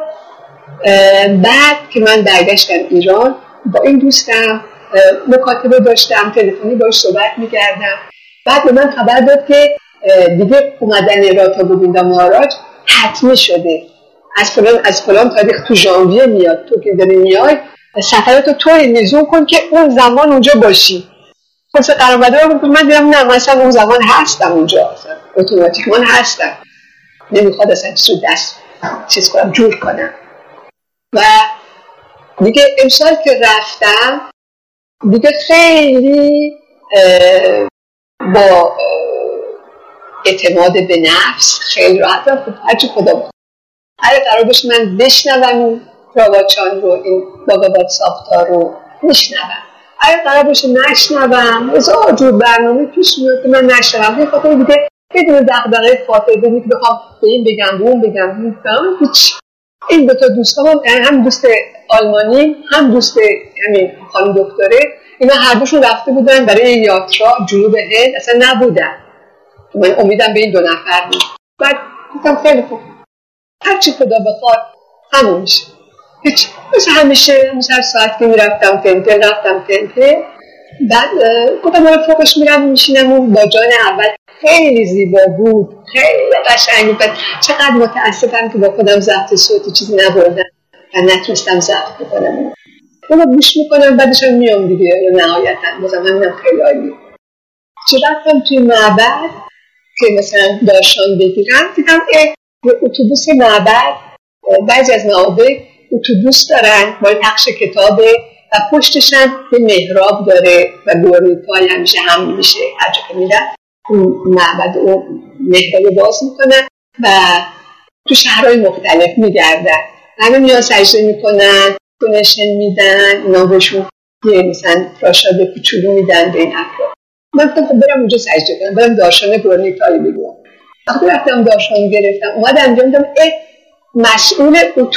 بعد که من برگشتم ایران با این دوستم مکاتبه داشتم، تلفنی باهاش صحبت میکردم. بعد به من خبر داد که دیگه اومدن راتا گویندا مهاراج حتمی شده، از فلان تاریخ تو ژانویه میاد، تو که داری میای سفراتو طوری میزون کن که اون زمان اونجا باشی. خلاص قرارداد رو من دیدم نه مثلا اون زمان هستم اونجا، اصلا اتوماتیک من هستم، نمیخواد اصلا دست چیز کنم جور کنم. و دیگه امسال که رفتم دیگه خیلی با اعتماد به نفس خیلی راحت رفتم، هرچی خدا بود. هر قرار باشه من بشنوم راواچان رو، این باگاوات ساختار رو میشنوم، اگه قرار باشه نشنوم هزار جور برنامه پیش میاد که من نشنوم. یه خاطر دیگه بدون دغدغه فاطمه بدون که بخوام به این بگم به اون بگم هیچ. این دو تا دوستام هم دوست آلمانی هم دوست همین خانم دکتره، اینا هر دوشون رفته بودن برای یاترا جنوب هند، اصلا نبودن. من امیدم به این دو نفر بود. بعد گفتم خیلی خوب هرچی خدا بخواد همون میشه. هیچ مثل همیشه هر ساعت که میرفتم تنته بعد گفتم من فوقش میرم میشینم. اون باجان اول خیلی زیبا بود، خیلی قشنگ بود. چقدر متاسفم که با خودم ضبط صوتی چیزی نبردم و نتونستم ضبط بکنم. من گوش میکنم بعدش هم میام دیگه نهایتا بازم همینم خیلی عالی. چه رفتم توی معبد که مثلا دارشان بگیرم دیدم یه اتوبوس معبد، بعضی از معابد اتوبوس دارن با پخش کتابه و پشتش هم یه محراب داره و گورنیکای همیشه هم میشه هر جا که میرن اون معبد اون محراب باز میکنن و تو شهرهای مختلف میگردن، همه میان سجده میکنن، دونشن میدن، اینا بهشون یه مثلا پراشاد کوچولو میدن به این افراد. من گفتم خب برم اونجا سجده کنم، برم دارشان گورنیکایی بگیرم. وقتی رفتم دارشان گرفتم اومدم انجام دادم مسئول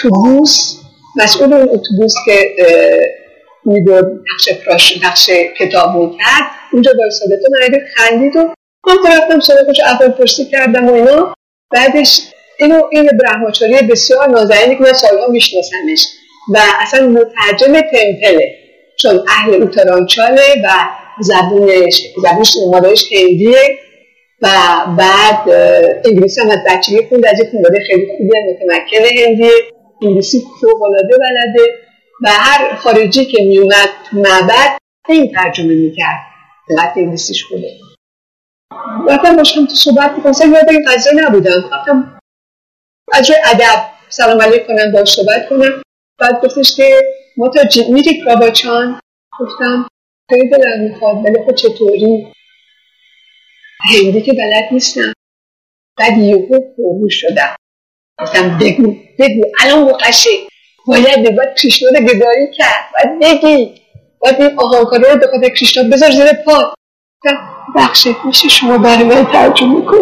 اون اتوبوس که میدود نقش کتاب میکرد اونجا بایستاده تو من خندید و من رفتم صداقش اول پرسی کردم و اینا. بعدش این برهماچاری بسیار نازنینی که من سالها میشناسمش و اصلا مترجم تمپله، چون اهل اوترانچاله و زبونش مادرش هندیه و بعد انگلیسی هم از بچگی خوند، از یه خانواده خیلی خوبه متمکن هندیه، انگلیسی فوق‌العاده بلده و هر خارجی که میومد تو معبد این ترجمه میکرد، فقط انگلیسیش خوبه. رفتم باشم تو صحبت میکنم، یاد این قضیه نبودم، رفتم از روی ادب سلام علیک کنم باش صحبت کنم. بعد گفتش که ما تا میری راواچان؟ گفتم خیلی دلم میخواد ولی خود چطوری؟ هندی که بلد نیستم. بعد یهو پررو شدم، گفتم بگو الان موقعشه، باید پیشنهاد گدایی کرد، باید بگی. باید این آهنگکاره رو به خاطر کریشنا بذار زیر پا. بخشید میشه شما برای من ترجمه کنید؟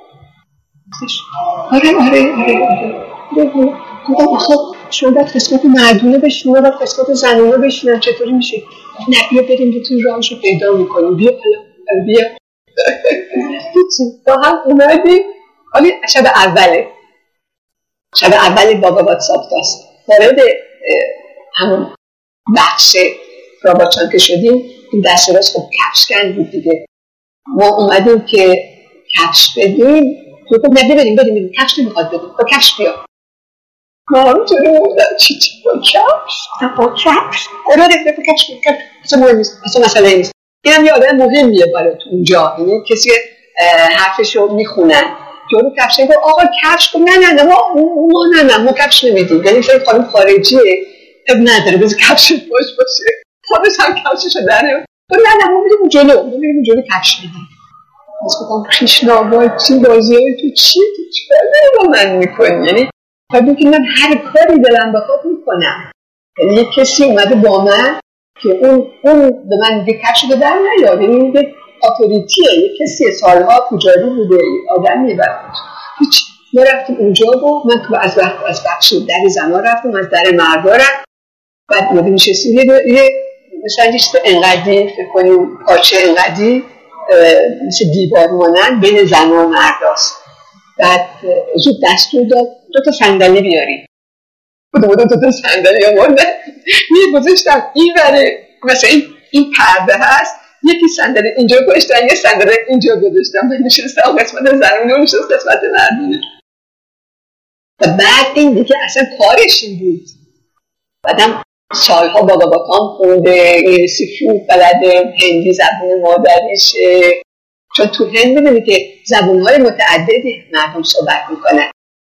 آره گفتم آخه شما باید قسمت مردونه بشینن باید قسمت زنونه بشینن چطوری میشه؟ نه بیا بریم که توی راهشو پیدا میکنیم بیا بیا با هم اومدیم. حالی شب اولی بابا واتساپ داست وارد همون بخش رابطان که شدیم این دست راست خب کفش کن بود دیگه. ما اومدیم که کفش بدیم تو خب نده بریم کفش نمیخواد بدیم با کفش بیا. ما همونطوری موندم چی با کفش اراده با کفش اصلا مهم نیست اصلا مسئله نیست. این هم یه آدم مهمیه برای تو اونجا یعنی کسی حرفشو میخونن جورو کفش گفت آقا کفش کن نه ما کفش نمیدیم. یعنی شاید خانم خارجیه اب نداره بذار کفش باشه خودش هم کفششو داره نه ما میریم جلو کفش میدیم. از گفتم کریشنا باید چی بازیه تو چی با من میکنی؟ یعنی فکر که من هر کاری دلم بخواد میکنم. یعنی یک کسی اومده با من که اون به من دیگه کفشو در نیاد. یعنی میگه اتوریتیه یک کسی سالها پوجاری بوده آدمی برد هیچ. ما رفتیم اونجا و من تو از بخش در زنا رفتم از در مردا رفتم. بعد اومده نشستیم یه مثلا یه چیز انقدی فکر کنیم پارچه انقدی مثل دیوار مانند بین زن و مرداست. بعد زود دستور داد 2 صندلی بیاریم. دو تا صندلی آوردن میگذاشتم این وره مثلا این پرده هست یکی صندلی اینجا گذاشتن یه صندلی اینجا گذاشتم من نشستم قسمت زمین و نشست قسمت مردونه. و بعد این دیگه اصلا کارش این بود. بعدم سالها بابا باکام خونده انگلیسی خوب بلده هندی زبون مادریشه چون تو هند ببینید که زبونهای متعددی مردم صحبت میکنن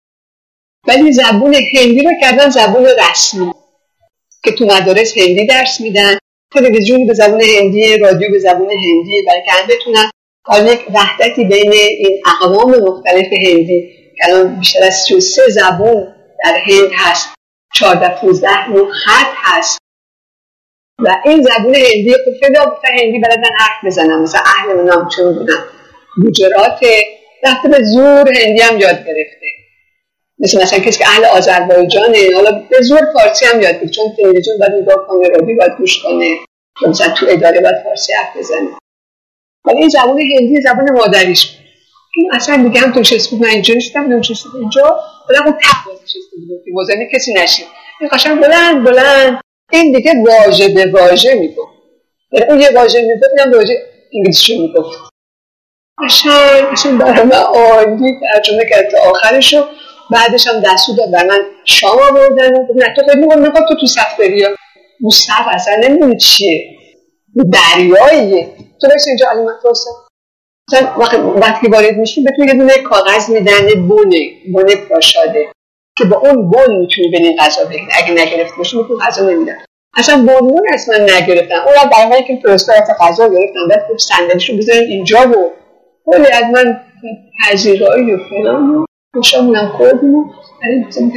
ولی زبون هندی رو کردن زبون رسمی که تو مدارس هندی درس میدن تلویزیون به زبون هندی رادیو به زبون هندی برای که هم بتونن حالا یک وحدتی بین این اقوام مختلف هندی که الان بیشتر از 33 زبون در هند هست 14-15 نوع خط هست و این زبون هندی خیلی هندی بلدن حرف بزنن مثلا اهل منام چون بودن گوجرات رفته به زور هندی هم یاد گرفته مثلا کسی که اهل آذربایجانه حالا به زور فارسی هم یاد گرفته چون تلویزیون باید نگاه کنه رادیو باید گوش کنه مثلا تو اداره باید فارسی حرف بزنه ولی این زبون هندی زبون مادریش بود. این اصلا دیگه هم توش اسم من اینجا نشدم اینجا بلند اون تقوازش بود که وزنی کسی نشید این قشنگ بلند این دیگه واژه به واژه میگفت یعنی اون یه واژه میگفت اینم واژه انگلیسی میگفت قشنگ برای من عالی ترجمه کرد تا آخرشو بعدش هم دستور داد برای من شام آوردن و نه تو خیلی میگم تو صف بری اون صف اصلا نمیدونی چیه دریاییه تو بایست اینجا علی مطرسه مثلا وقتی که وارد میشی بهتون یه دونه کاغذ میدن بونه پاشاده که با اون بون میتونی برین غذا بگیری اگه نگرفت باشی میتونی غذا نمیدن اصلا بونمون اصلا نگرفتن اون را برای من که فرستاد غذا گرفتن بعد خب صندلیشو بذارین اینجا و ولی از من پذیرایی و فلان و خوشمونم خوردیم و ولی مثلا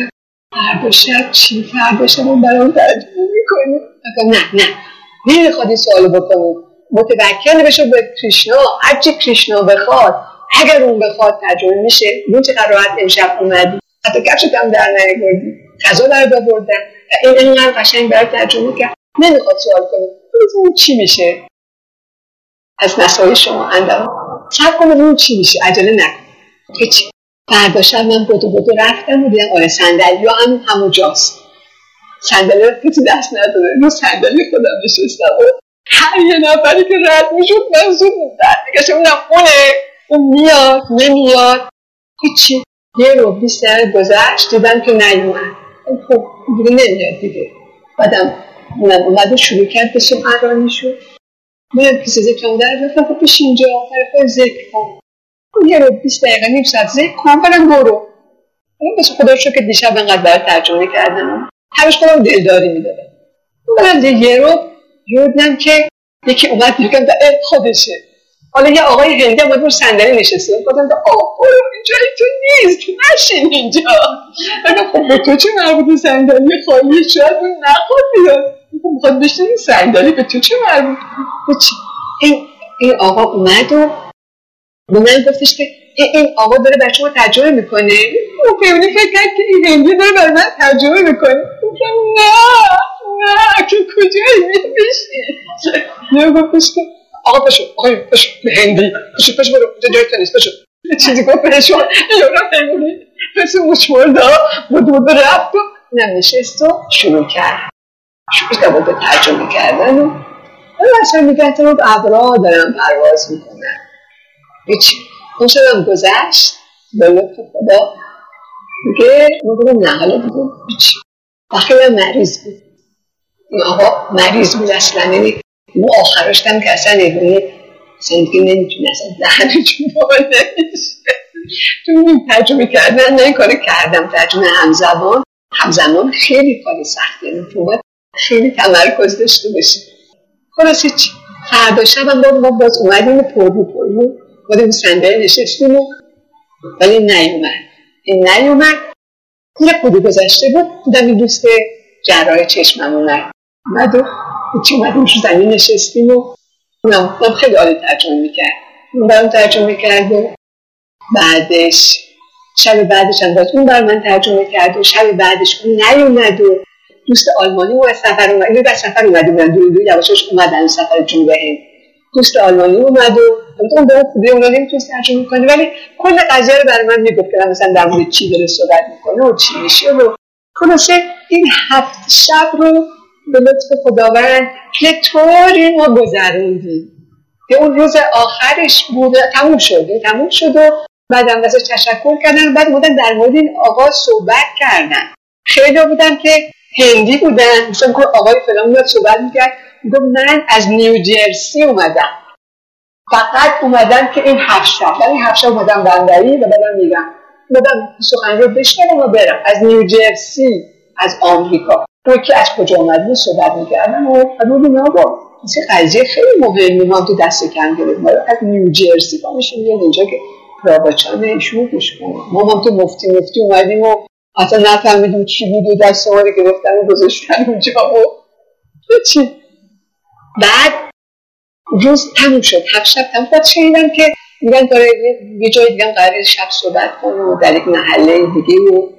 فردا شب اون برام ترجمه میکنیم نه نمیخواد این سوالو بکنیم متوکل بشه به کریشنا هرچی کریشنا بخواد اگر اون بخواد ترجمه میشه اون چقدر راحت امشب اومدی حتی کفشت هم در نیاوردی غذا برات آوردن و این اینقدر قشنگ برات ترجمه کرد نمیخواد سوال کنیم ببینیم چی میشه از مسائل شما اندام صبر کن ببینیم چی میشه عجله نکن هیچ فردا شب من بدو رفتم و دیدم آره صندلی همون جاست صندلی رو کسی دست نداره رو صندلی خودم نشستم و هر یه نفری که رد میشد من زود درد میکشم اون میاد نمیاد هیچی یه رو 20 دقیقه گذشت دیدم که نیومد خب دیگه نمیاد دیگه بعدم اونم اومد و شروع کرد بشم ارانی شد میام کسی ذکرم در رفتم خب بشی اینجا طرف ذکر کن یه رو 20 دقیقه نیم ساعت ذکر کن برم برو بس خدا شو که دیشب انقدر برای ترجمه کردم همش خودم دلداری میدادم برم دیگه یه رو دیدم که یکی اومد دیگه خودشه حالا یه آقای هندی اومد رو صندلی نشسته گفتم آقا اینجا تو نیست تو نشین اینجا خب به تو چه مربوط صندلی خالی شاید اون نخواد بیاد میخواد بشته این صندلی به تو چه مربوط؟ این آقا اومد و به من گفتش که این آقا داره برای شما ترجمه میکنه. پیونی فکر کرد که این هندی داره برای من ترجمه میکنه. گفتم نه که کجایی میبیشی؟ نه گفتش که آقا پشو به هندی پشو برو جای تو نیست پشو چیزی گفت بهشون یورا پیونی مثل مشمرده بود رفت و نمیشست و شروع کرد به ترجمه کردن و اصلا میگه تو با ابرها دارم پرواز میکنم. هیچی اون شدم گذشت به لطف خدا میگه میگم نه حالا دیگه هیچی. وقتی من مریض بود این آقا مریض بود اصلا یعنی اون آخرش دم که اصلا دیگه نمیتونه اصلا دهنشون باید نمیشه تو این ترجمه کردن نه این کاری کردم ترجمه همزمان خیلی کاری سخته یعنی تو باید خیلی تمرکز داشته باشی. خلاصه چی فردا شبم ما باز اومدیم و پربو بودیم صندلی نشستیم ولی نیومد یه خودی گذشته بود بودم این دوست جراح چشمم اومد و چی اومدیم شو زمین نشستیم و اونم خیلی عالی ترجمه میکرد اون برام ترجمه کرد و بعدش شب بعدش هم باز اون بر من ترجمه کرد و شب بعدش اون نیومد و دوست آلمانی و از سفر اومد اینو در سفر اومده بودن دوی یواشاش اومدن سفر جنوب هند دوست آلمانی اومد و اون به خوبی اونا نمیتونست ترجمه کنه ولی کل قضیه رو برای من میگفت که مثلا در مورد چی داره صحبت میکنه و چی میشه و خلاصه این 7 شب رو به لطف خداوند یه طوری ما گذروندیم که اون روز آخرش بود تموم شد و بعدم واسه تشکر کردن بعد بودن در مورد این آقا صحبت کردن خیلی بودن که هندی بودن مثلا که آقای فلان میاد صحبت میکرد میگم من از نیوجرسی اومدم فقط اومدم که این 7 شب ولی 7 شب اومدم بندری و بعدم میگم سخن رو بشنوم و برم از نیوجرسی از آمریکا اون که از کجا اومدیم صحبت میکردم و بودیم آقا این قضیه خیلی مهمه ما تو دست کم گرفتیم از نیوجرسی با میشیم یه اینجا که رابطانه ایشون گوش کنیم ما هم تو مفتی اومدیم و اصلا نفهمیدیم چی بود و دست ما رو گرفتن و گذاشتن اونجا و چی بعد روز تموم شد 7 شب تموم شد شنیدم که میگن داره یه جای دیگه قراره شب صحبت کنه و در یک محله دیگه و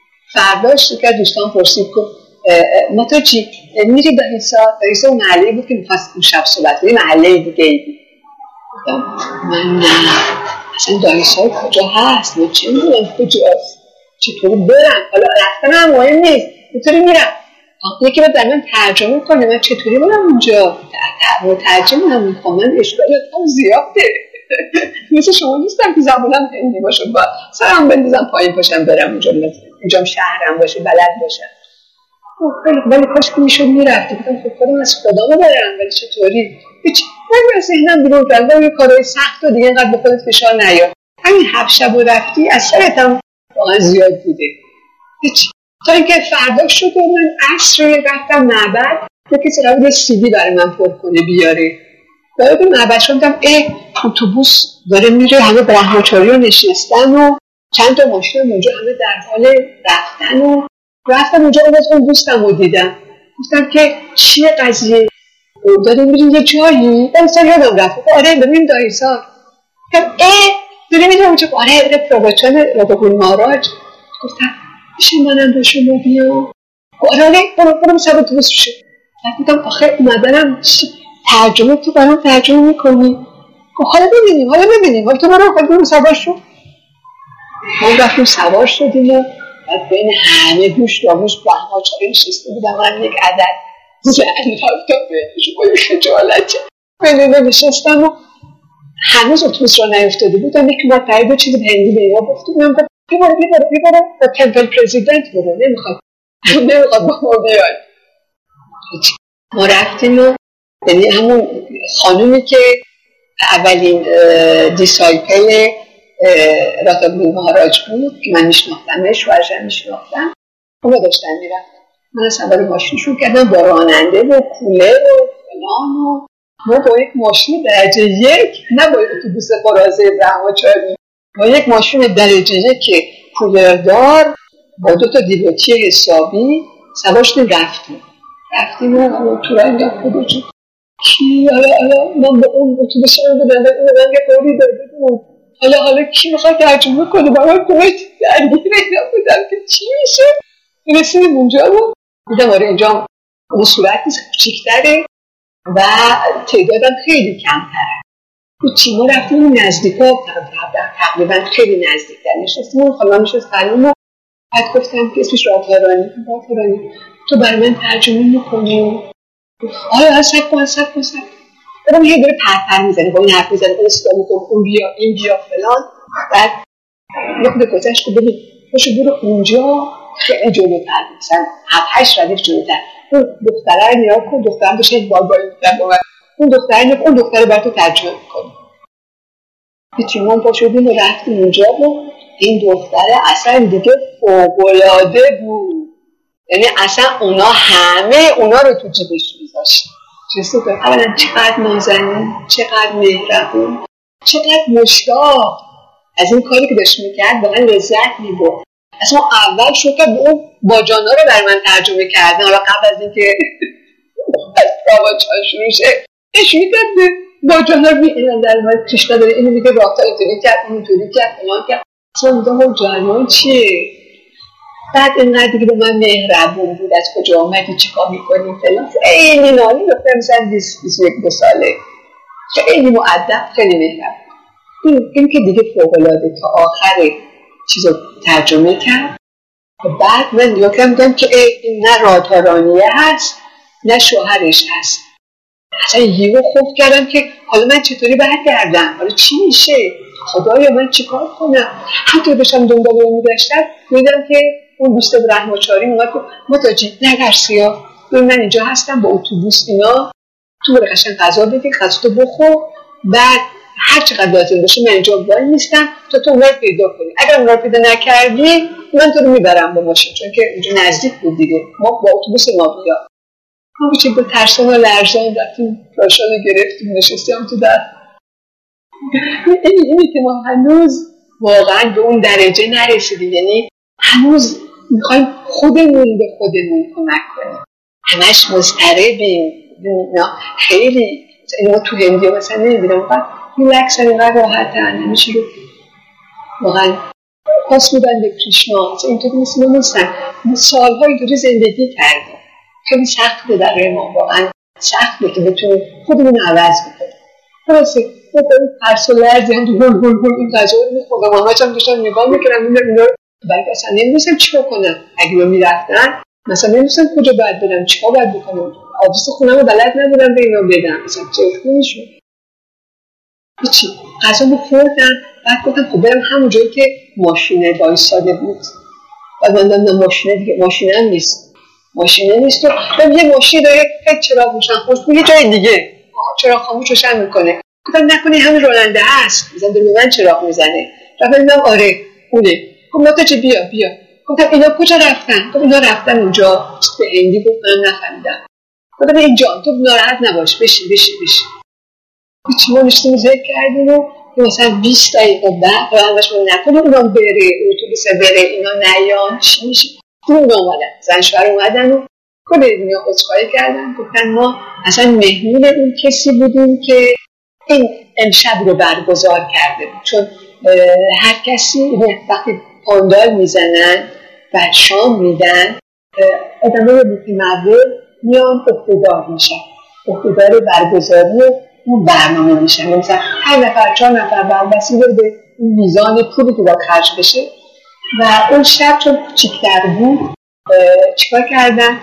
فرداش که دوستان پرسید که ماتاجی میری به حساب اون محله بود که میخواست اون شب صحبت کنه محله دیگه ای بود من نه اصلا دایسای کجا هست من چه میدونم کجاست چطوری برم حالا رفتن هم مهم نیست چطوری میرم یکی باید در من ترجمه کنه من چطوری برم اونجا ترجمه هم میخوام من اشکالات هم زیاده مثل شما نیستم که زبانم هندی باشه با سرم بندازم پایین پاشم برم اونجا شهرم باشه بلد باشم ولی کاش که میشد میرفتی بودم خب کنم از خدا برم ولی چطوری هیچ من از ذهنم بیرون کردم یه کارهای سخت و دیگه اینقدر به خودت فشار نیار همین 7 شب و رفتی از سرت هم واقعا زیاد بوده هیچ تا اینکه فردا شد و من عصر رفتم معبد یه کسی قرار یه CD برای من پر کنه بیاره باید معبد شدم اتوبوس داره میره همه برهماچاری ها نشستن و چند تا ماشین اونجا همه در حال رفتن و رفتم اونجا اون دوستم رو دیدم گفتم که چیه قضیه داریم میریم یه جایی دایسا یادم رفت آره ببینیم دایسا داریم میریم اونجا آره پروبچان رابقون ماراج گفتم میشه منم به شما بیام آره برو سب اتوبوس بشه گفتم آخه اومدنم ترجمه تو برام ترجمه میکنی حالا ببینیم حالا تو برام سوار شو ما رفتیم سوار شدیم و بعد بین همه گوش برهماچاری نشسته بودم من یک عدد زن رفتم بهش با یک خجالت بین نشستم و هنوز اتوبوس را نیفتاده بودم یکی ما پرید چیزی به هندی به اینا گفتم بیباره با تمپل پرزیدنت برو نمیخواد با ما بیاد ما رفتیم و یعنی همون خانومی که اولین دیسایپل رابقون ماراج بود که من میشناختمش و ارشم میشناختم اون رو داشتن میرفتم من از سوار ماشینشون کردم با راننده و کوله و فلان و ما با یک ماشین درجه 1 نه با اتوبوس قرازه برهماچاری با یک ماشین درجه 1 کولردار با 2 تا دیوتی حسابی سوار شدیم رفتیم رفتیم و تو رای نفوده چون کی حالا من به اون اتوبوس رو بودم و اون من یه قولی داده بود حالا کی میخواد ترجمه کنه با من کمک درگیر اینا بودم که چی میشه رسیدیم اونجا و دیدم آره اینجا اون صورت نیست کوچیک‌تره و تعدادم خیلی کمتره تو تیما رفتیم نزدیکا تقریبا خیلی نزدیک‌تر نشستیم اون خانم نشست برام و بعد گفتم که اسمش رادهارانی تو برای من ترجمه میکنی آره سب کن دارم یه داره پرپر میزنه با این حرف میزنه اون صدا میکنه اون بیا این بیا فلان بعد یه خود گذشت که ببین پاشو برو اونجا خیلی جلوتر مثلا 7-8 ردیف جلوتر اون دختره رو نیا کن دخترم داشت یک بابایی میدن با من اون دختره برای تو ترجمه میکنه به تیمان پاشدیم و رفتیم اونجا و این دختره اصلا دیگه فوق‌العاده بود یعنی اصلا همه اونا رو تو جیبش میذاشت جسو که اولا چقدر نازنین چقدر مهربون چقدر مشتاق از این کاری که داشت میکرد واقعا لذت میبرد اصلا اول شد که اون باجانا رو برای من ترجمه کردن حالا قبل از اینکه از راوچان شروع شه اش میکرد باجانا رو میگیرن در مورد کشنا داره اینو میگه راتا اینطوری کرد اونطوری کرد فلان کرد اصلا میگم جانان چیه بعد اینقدر دیگه به من مهربون بود از کجا آمدی چیکار میکنی فلان خیلی نالی گفتم مثلا 21 ساله خیلی مؤدب خیلی مهربون این که دیگه فوق‌العاده تا آخر چیزو ترجمه کرد و بعد من دیگه کردم که این نه رادهارانیه هست نه شوهرش هست اصلا یهو خوف کردم که حالا من چطوری برگردم حالا چی میشه خدایا من چیکار کنم همطور داشتم دنبال رو میگشتم دیدم که اون دوست رحماچاری اومد که متاجی نترسی ها من اینجا هستم با اتوبوس اینا تو برای قشنگ غذا بگیر غذا تو بخور بعد هر چقدر لازم باشه من اینجا وای نیستم تا تو اونها پیدا کنی اگر اونها پیدا نکردی من تو رو میبرم با ماشین چون که اینجا نزدیک بود دیگه ما با اتوبوس ما بیا ما چه با ترسان و لرزان رفتیم راشاد رو گرفتیم نشستیم تو در اینی که ما هنوز واقعا به اون درجه نرسیدیم یعنی هنوز میخوایم خودمون به خودمون کمک کنیم همش مضطربیم خیلی ما تو هندی مثلا نمیبینم بعد ریلکس اینقدر راحتن همیشه رو واقعا پاس میدن به کریشنا اینطوری مثل ما نیستن ما سالها اینطوری زندگی کردیم خیلی سخته برای ما واقعا سخته که بتونیم خودمون عوض بکنیم خلاصه ما با این ترس و لرزی هم تو هل این غذا رو میخوردم همه‌ش هم داشتم نگاه میکردم اینا بلکه اصلا نمیدونستم چیکار کنم اگه رو میرفتن مثلا نمیدونستم کجا باید برم چیکار باید بکنم آدرس خونم رو بلد نبودم به اینا بدم مثلا چطوریشون هیچی غذا رو خوردم بعد گفتم خب برم همون جایی که ماشینه وایساده بود و من دیدم ماشینه دیگه ماشینه هم نیست و یه ماشین داره یک چراغ روشن خاموش یه جای دیگه چراغ خاموش روشن میکنه گفتم نکنه همین راننده هست مثلا به من چراغ میزنه رفتم دیدم آره اونه گفتم ناتاجی بیا گفتم اینا کجا رفتن گفتم اینا رفتن اونجا به هندی گفت من نفهمیدم گفتم اینجا تو ناراحت نباش بشین هیچ ما نشتیم ذکر کردیم و مثلا 20 دقیقه بعد همش من نکنه اونا بره اتوبوس بره اینا نیان چی میشه اونا اومدن زن شوهر اومدن و کل دنیا عذرخواهی کردن گفتن ما اصلا مهمون اون کسی بودیم که این امشب رو برگزار کرده بود چون هر کسی وقتی پاندال میزنن و شام میدن آدمای متمول میان عهده‌دار میشن عهده‌دار برگزاری اون برنامه میشن مثلا هر نفر 4 نفر بربسته به میزان پولی که باید خرج بشه و اون شب چون کوچیک‌تر بود چیکار کردن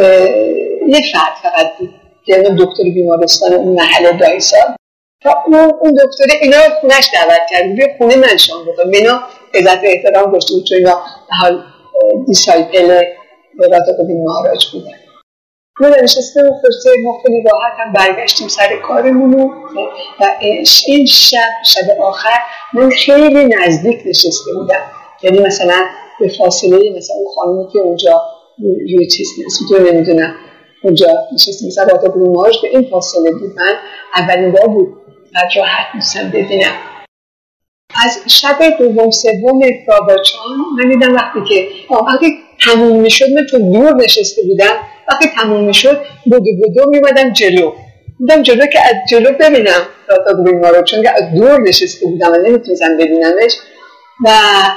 یه فرد فقط بود که دکتر بیمارستان اون محله دایسا و اون دکتر اینا رو خونش دعوت کرد بیا خونه من شام بکنم اینا عزت و احترام داشته بود چون اینا به حال دیسایپل رادها گوویندا مهاراج بودن ما نشستیم و خورسه ما خیلی راحت هم برگشتیم سر کارمون و این شب آخر من خیلی نزدیک نشسته بودم یعنی مثلا به فاصله مثلا اون خانمی که اونجا روی چیز نسید نمیدونم اونجا نشستیم مثلا رادها گوویندا مهاراج به این فاصله بود من اولین بار بود و راحت میستم ببینم از شب دوم سوم فراوچان من دیدم وقتی تموم میشد، من چون دور نشسته بودم، وقتی تموم میشد بدو میمدم جلو، دیدم جلو که از جلو ببینم راتا گوین ما رو، چون که از دور نشسته بودم و نمیتونستم ببینمش و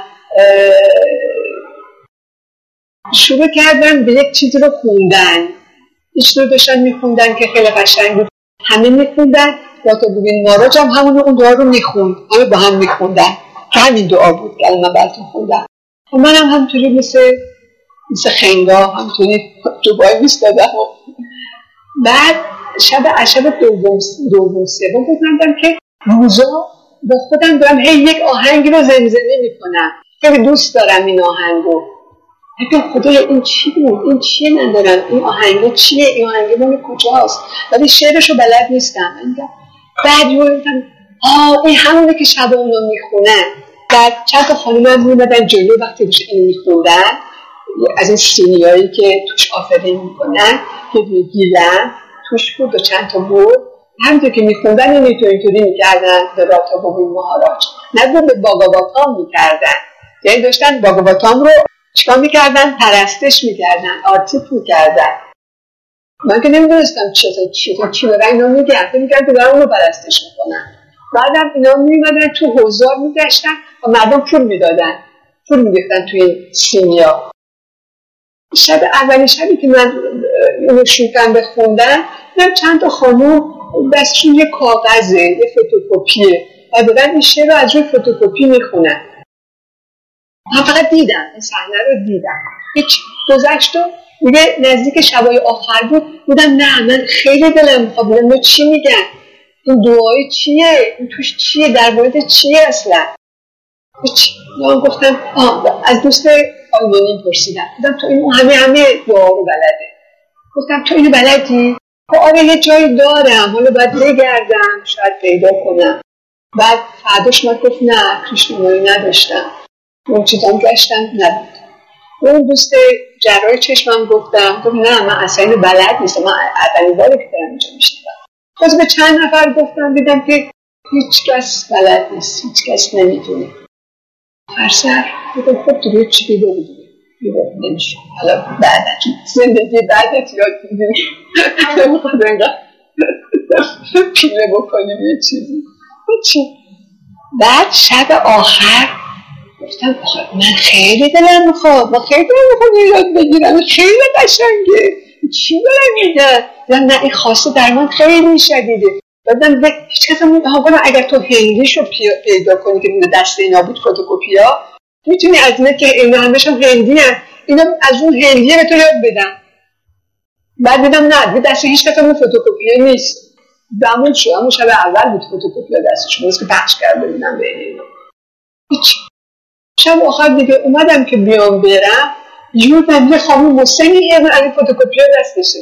شروع کردم به یک چیزی رو خوندن. ایش رو داشتن میخوندن که خیلی قشنگ بود، همه میخوندن. راتا گوین ماراج هم اون دعا رو میخوند، همه با هم میخوندن که همین دعا بود که من براتون خوندم و من هم همطوری مثل خنگا همطوری دوباره میستادم. بعد شب دوم سوم بودم که روزا با خودم دارم یک آهنگی رو زمزمه میکنم، خیلی دوست دارم این آهنگو. بگم خدایا این چی بود؟ این چیه ندارم؟ این آهنگ چیه؟ این آهنگ من کجاست؟ ولی شعرشو بلد نیستم. بعد یادم این همونه که شب اونا میخونن. بعد چند تا خانم هم میمدن جلو وقتی روش اینو میخوندن، از این سینیایی که توش آفرین میکنن که گیلن توش بود و چند تا بود، همینطور که میخوندن اینطوری میکردن به راتا گوین مهاراج، نگو به باگاواتام میکردن. یعنی داشتن باگاواتام رو چیکار میکردن؟ پرستش میکردن، آرتیپ میکردن. من که نمیدونستم چی دارن اینا میگردن که دارن اونو پرستش میکنن. بعدم اینا میمدن تو حوضا میگشتن و مردم پول میدادن، پول میگفتن توی سینیا. اولین شبی که من اینو شروع بخوندن، من چند تا خانوم دستشون یه کاغذه، یه فتوکپیه و دارن این شعر رو از روی فتوکپی میخونن. من فقط دیدم، این صحنه رو دیدم. هیچ گذشت و میگه نزدیک شبای آخر بودم نه من خیلی دلم میخواد ببینم چی میگن، این دعای چیه، این توش چیه، در مورد چیه اصلا. من گفتم از دوست آلمانی پرسیدم، گفتم تو این همه دعا رو بلده؟ گفتم تو اینو بلدی؟ آره یه جایی دارم، حالا باید بگردم شاید پیدا کنم. بعد فرداش من گفت نه کریشنامایی نداشتم، اون چیزام گشتم نبود. اون دوست جراح چشمم گفت نه من اصلا اینو بلد نیستم، من اولین باره که دارم اینجا میشنوم. باز به چند نفر گفتم دیدم که هیچ کس بلد نیست، هیچ کس نمیدونه. فرسر گفتم خب تو چی بیده بودی؟ نمیشه، حالا بعدت زندگی بعدت یاد میدونی نمیخواد انگاه پیله بکنیم یه چیزی. بعد شب آخر گفتم من خیلی دلم میخواد، من خیلی دلم میخواد یاد بگیرم، خیلی قشنگه، چی دارم میگن؟ نه این خواسته در من خیلی شدیده. بعدم هیچ کس هم اگر تو هندیشو پیدا کنی که دست اینا بود فتوکپیا، میتونی از اینه که اینا همشون هندی هست، اینا از اون هندیه به تو یاد بدن. بعد دیدم نه دست هیچ کس هم فتوکپیه نیست. دمون شد، همون شب اول بود فتوکپیا دستشون نیست که پخش کرده بودم به اینا. شب آخر دیگه اومدم که بیام برم، یه خانم مسنی از این فتوکپیا دستشه.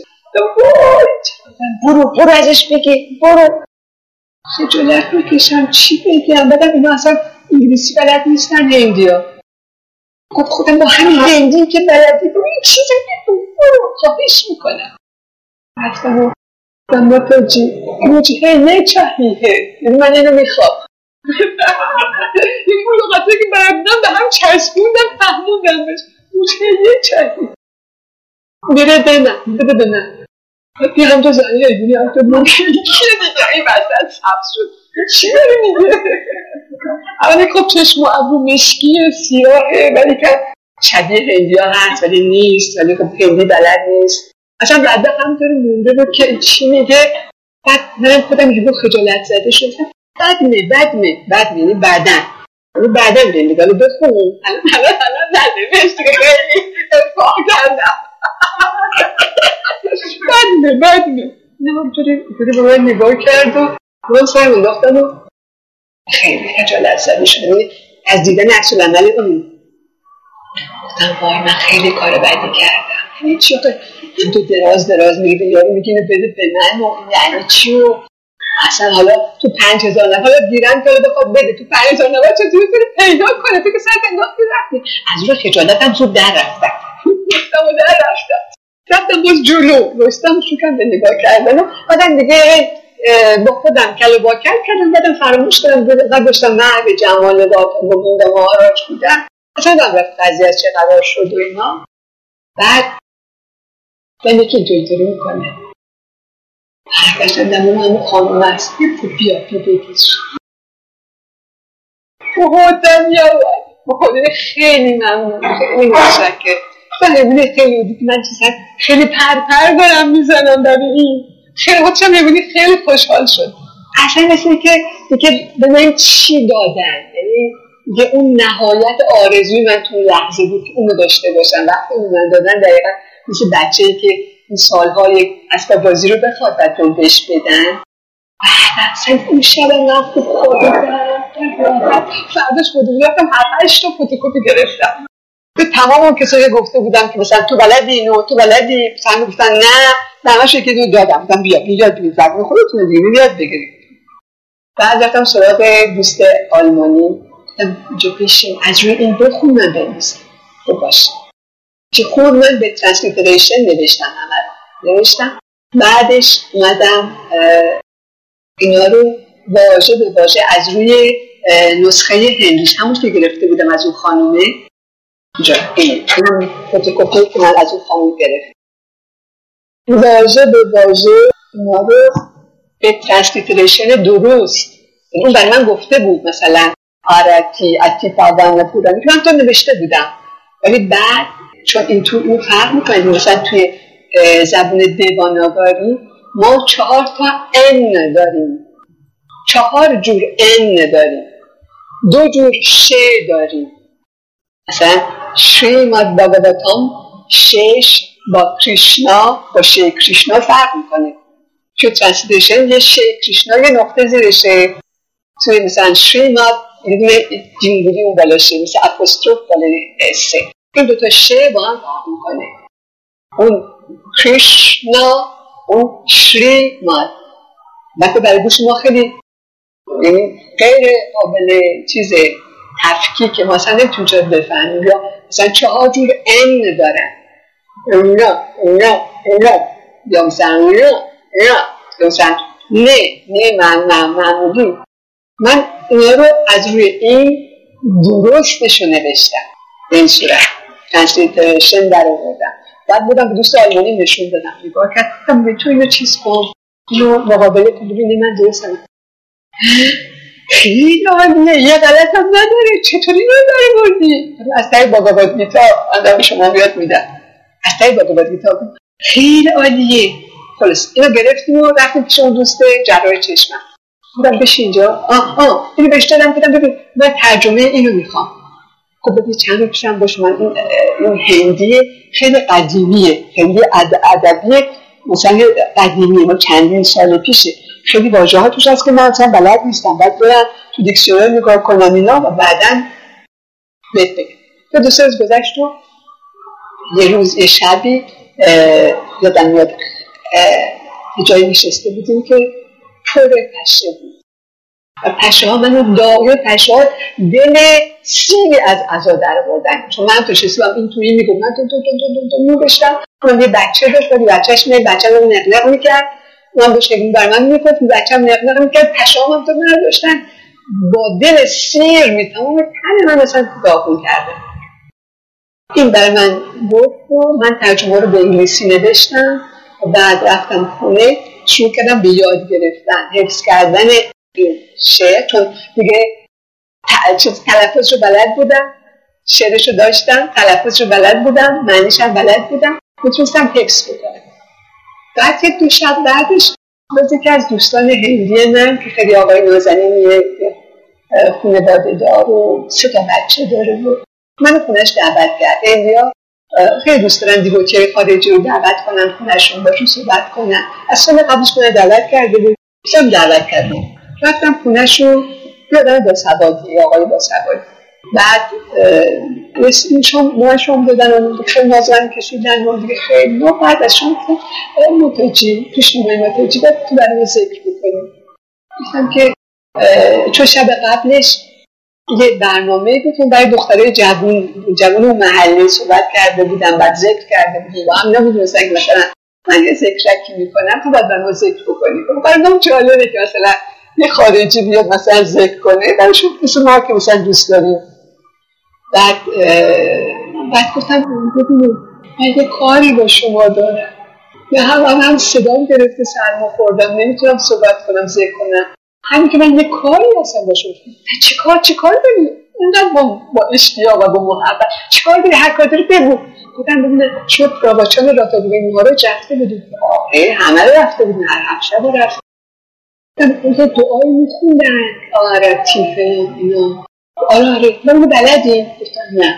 برو ازش بگی، برو. خجالت میکشم چی بگم؟ بعدم اینا اصلا انگلیسی بلد نیستن هندیا. گفت خودم با همین هندی که بلدی برو این چیزی برو خواهش میکنم. رفتم و ماتاجی مجھے نہیں چاہیے، یعنی من اینو میخوام. یعنی اون لغته که بردم به هم چسبوندم فهموندم بهش مجھے نہیں چاہیے. بده بنم پیرم تو زنی ایدونی هم تو ممکنی که دیگه این وسط سبز شد چی داری میگه؟ اولی خب چشم و ابرو مشکیه سیاهه ولی که شبیه هندی ها هست ولی نیست، ولی خب هندی بلد نیست. اصلا بعد همطوری مونده بود که چی میگه. بعد من خودم یه بود خجالت زده شد. بدمه یعنی بعدن میگه حالا بخون الان نده که خیلی افاق کردم. بدمه نه همطوری به من نگاه کرد و من سرم انداختم و خیلی خجالت زده شد. از دیدن عکس العمل اون گفتم وای من خیلی کار بدی کردم. یعنی چی آخه تو دراز میگه یارو میگه اینو بده به من و یعنی چی و اصلا حالا تو 5000 نفر حالا گیرن که بخواد بده تو 5000 نفر چطوری پیدا کنه تو که سرت انداختی رفتی. از رو خجالتم زود در رفتم رفتم باز جلو رستم شکم به نگاه کردن و بعدم دیگه با خودم کل و باکل کردم، بعدم فراموش کردم و گفتم نه به جمال واقع بودم و آراج بودم اصلا دارم رفت قضیه از چه قرار شد و اینا. بعد من یکی اینطوری میکنه برگشتم دمون همون خانم هست بیا بگیش بودم یاد بخوده خیلی ممنون، خیلی متشکر. من نبینه خیلی دیگه من چیزن خیلی پرپر دارم میزنم در این خیلی خودشم نبینی خیلی خوشحال شد. اصلا مثل که دیگه به من چی دادن، یعنی دیگه اون نهایت آرزوی من تو لحظه بود که اونو داشته باشم. وقتی اونو من دادن دقیقا مثل بچه‌ای که این سالهای اسباب بازی رو بخواد بهتون بهش بدن. بعد اصلا اون شب من خوب خوردم فرداش خودم رفتم 7-8 تا فتوکپی گرفتم به تمام اون کسایی گفته بودم که مثلا تو بلدی اینو تو بلدی، مثلا گفتن نه همش که دو دادم بودم بیا یاد بگیر زبون خودتون دیگه یاد بگیرید. بعد رفتم سراغ دوست آلمانی اینجا پیشیم از روی این بخون من بنویسم خوب باشه که خود من به ترانسلیتریشن نوشتم. بعدش اومدم اینا رو واژه به واژه از روی نسخه هندیش همونش که گرفته بودم از اون خانومه اینجا این فتوکپی که من از اون خانوم گرفتم واژه به واژه اینا رو به ترانسلیتریشن درست اون برای من گفته بود مثلا اتی پاوان پورانی که من تو نوشته بودم، ولی بعد چون این تو اون فرق میکنه مثلا توی زبون دیواناگاری ما 4 تا ان داریم، 4 جور ان داریم، 2 جور ش داریم. مثلا شریماد بھاگواتام شش با کریشنا با شی کریشنا فرق میکنه. توی ترانسلیشن یه شی کریشنا یه نقطه زیرشه، توی مثلا شریماد یه جینگوری اون بالاشه مثل اپوستروف بالای سه. این 2 تا ش با هم فرق میکنه. اون کریشنا اون شریماد وقتی برای گوش ما خیلی یعنی غیر قابل چیز تفکیک ما اصلا نمیتونیم چرا بفهمیم. یا مثلا 4 جور ان دارن نه یا مثلا نه معمولی. من اینا رو از روی این درستشو نوشتم به این صورت ترانسلیتریشن در آوردم. بعد بودم به دوست آلمانی نشون دادم نگاه کردم به تو اینو چیز کن اینو مقابله کن ببینی من درستم. خیلی عالیه یه غلط هم نداره چطوری نداره بردی از تایی باگاواد گیتا اندام شما بیاد میدم از تایی باگاواد گیتا خیلی عالیه. خلاص اینو گرفتیم و رفتیم پیش اون دوست جراح چشمم بودم بشی اینجا اینو بهش دادم بودم ببین من ترجمه اینو میخوام. خب ببین چند رو پیشم باشه من این هندی خیلی قدیمیه، هندی ادبی مثلا قدیمیه ما چندین سال پیشه، خیلی واژه ها توش هست که من اصلا بلد نیستم، باید برم تو دیکشنری نگاه کنم اینا و بعداً بهت بگم. 2 روز گذشت و یه روز یه شبی یادم میاد یه جایی نشسته بودیم که پر پشه بود و پشه ها منو داغه پشه ها دل سیری از عزا در بردن چون من تو شستم این تویی میگم من تو بشتم من یه بچه داشت ولی بچهش میاد بچه رو نقنق میکرد من بهش نگیم بر من میفت بچه هم نقنق میکرد پشه ها هم تو من داشتن با دل سیر میتمام تن من مثلا داغون کرده. این برای من گفت و من ترجمه رو به انگلیسی نوشتم و بعد رفتم خونه شروع کردم به یاد گرفتن حفظ کردن شعر چون دیگه تلفظ رو بلد بودم، شعرش رو داشتم، تلفظ رو بلد بودم، معنیش هم بلد بودم، میتونستم حفظ بکنم. بعد یک 2 شب بعدش باز یکی از دوستان هندی من که خیلی آقای نازنینیه خانواده دار و 3 تا بچه داره و منو خونش دعوت کرد. هندی‌ها خیلی دوست دارن دیوتی‌های خارجی رو دعوت کنن خونه‌شون باشون صحبت کنن. از سال قبلش من دعوت کرده بود سم دعوت کردم رفتم خونه‌شو یادم با سوادی آقای با سوادی بعد این شام دادن و خیلی نازن کشیدن و دیگه خیلی نو بعد از شام متوجی پیشنمای متوجی باید تو برای ذکر بکنیم. گفتم که چون شب قبلش یه برنامه بود که برای دخترای جوون و محلی صحبت کرده بودم بعد ذکر کرده بودیم و هم نمیدونستن که مثلا من یه ذکرکی میکنم تو باید من رو ذکر بکنی. برای من جالبه که مثلا یه خارجی بیاد مثلا ذکر کنه، برایشون مثل ما که مثلا دوست داریم. بعد گفتم ببینید من یه کاری با شما دارم، یا هم صدام گرفته، سرما خوردم، نمیتونم صحبت کنم، ذکر کنم. همین که من یه کاری هستم با شما. چه کار داری؟ اینقدر با اشتیاق و با محبت چه کار داری؟ هر کار داری بگو. گفتم ببینم شد راباچان راتابوگی ما رو رفته بودیم. همه رو رفته بودیم، هر هفته رو رفته. اونجا دعایی میخوندن آره تیفه اینا. آره من بلدیم. گفتم نه.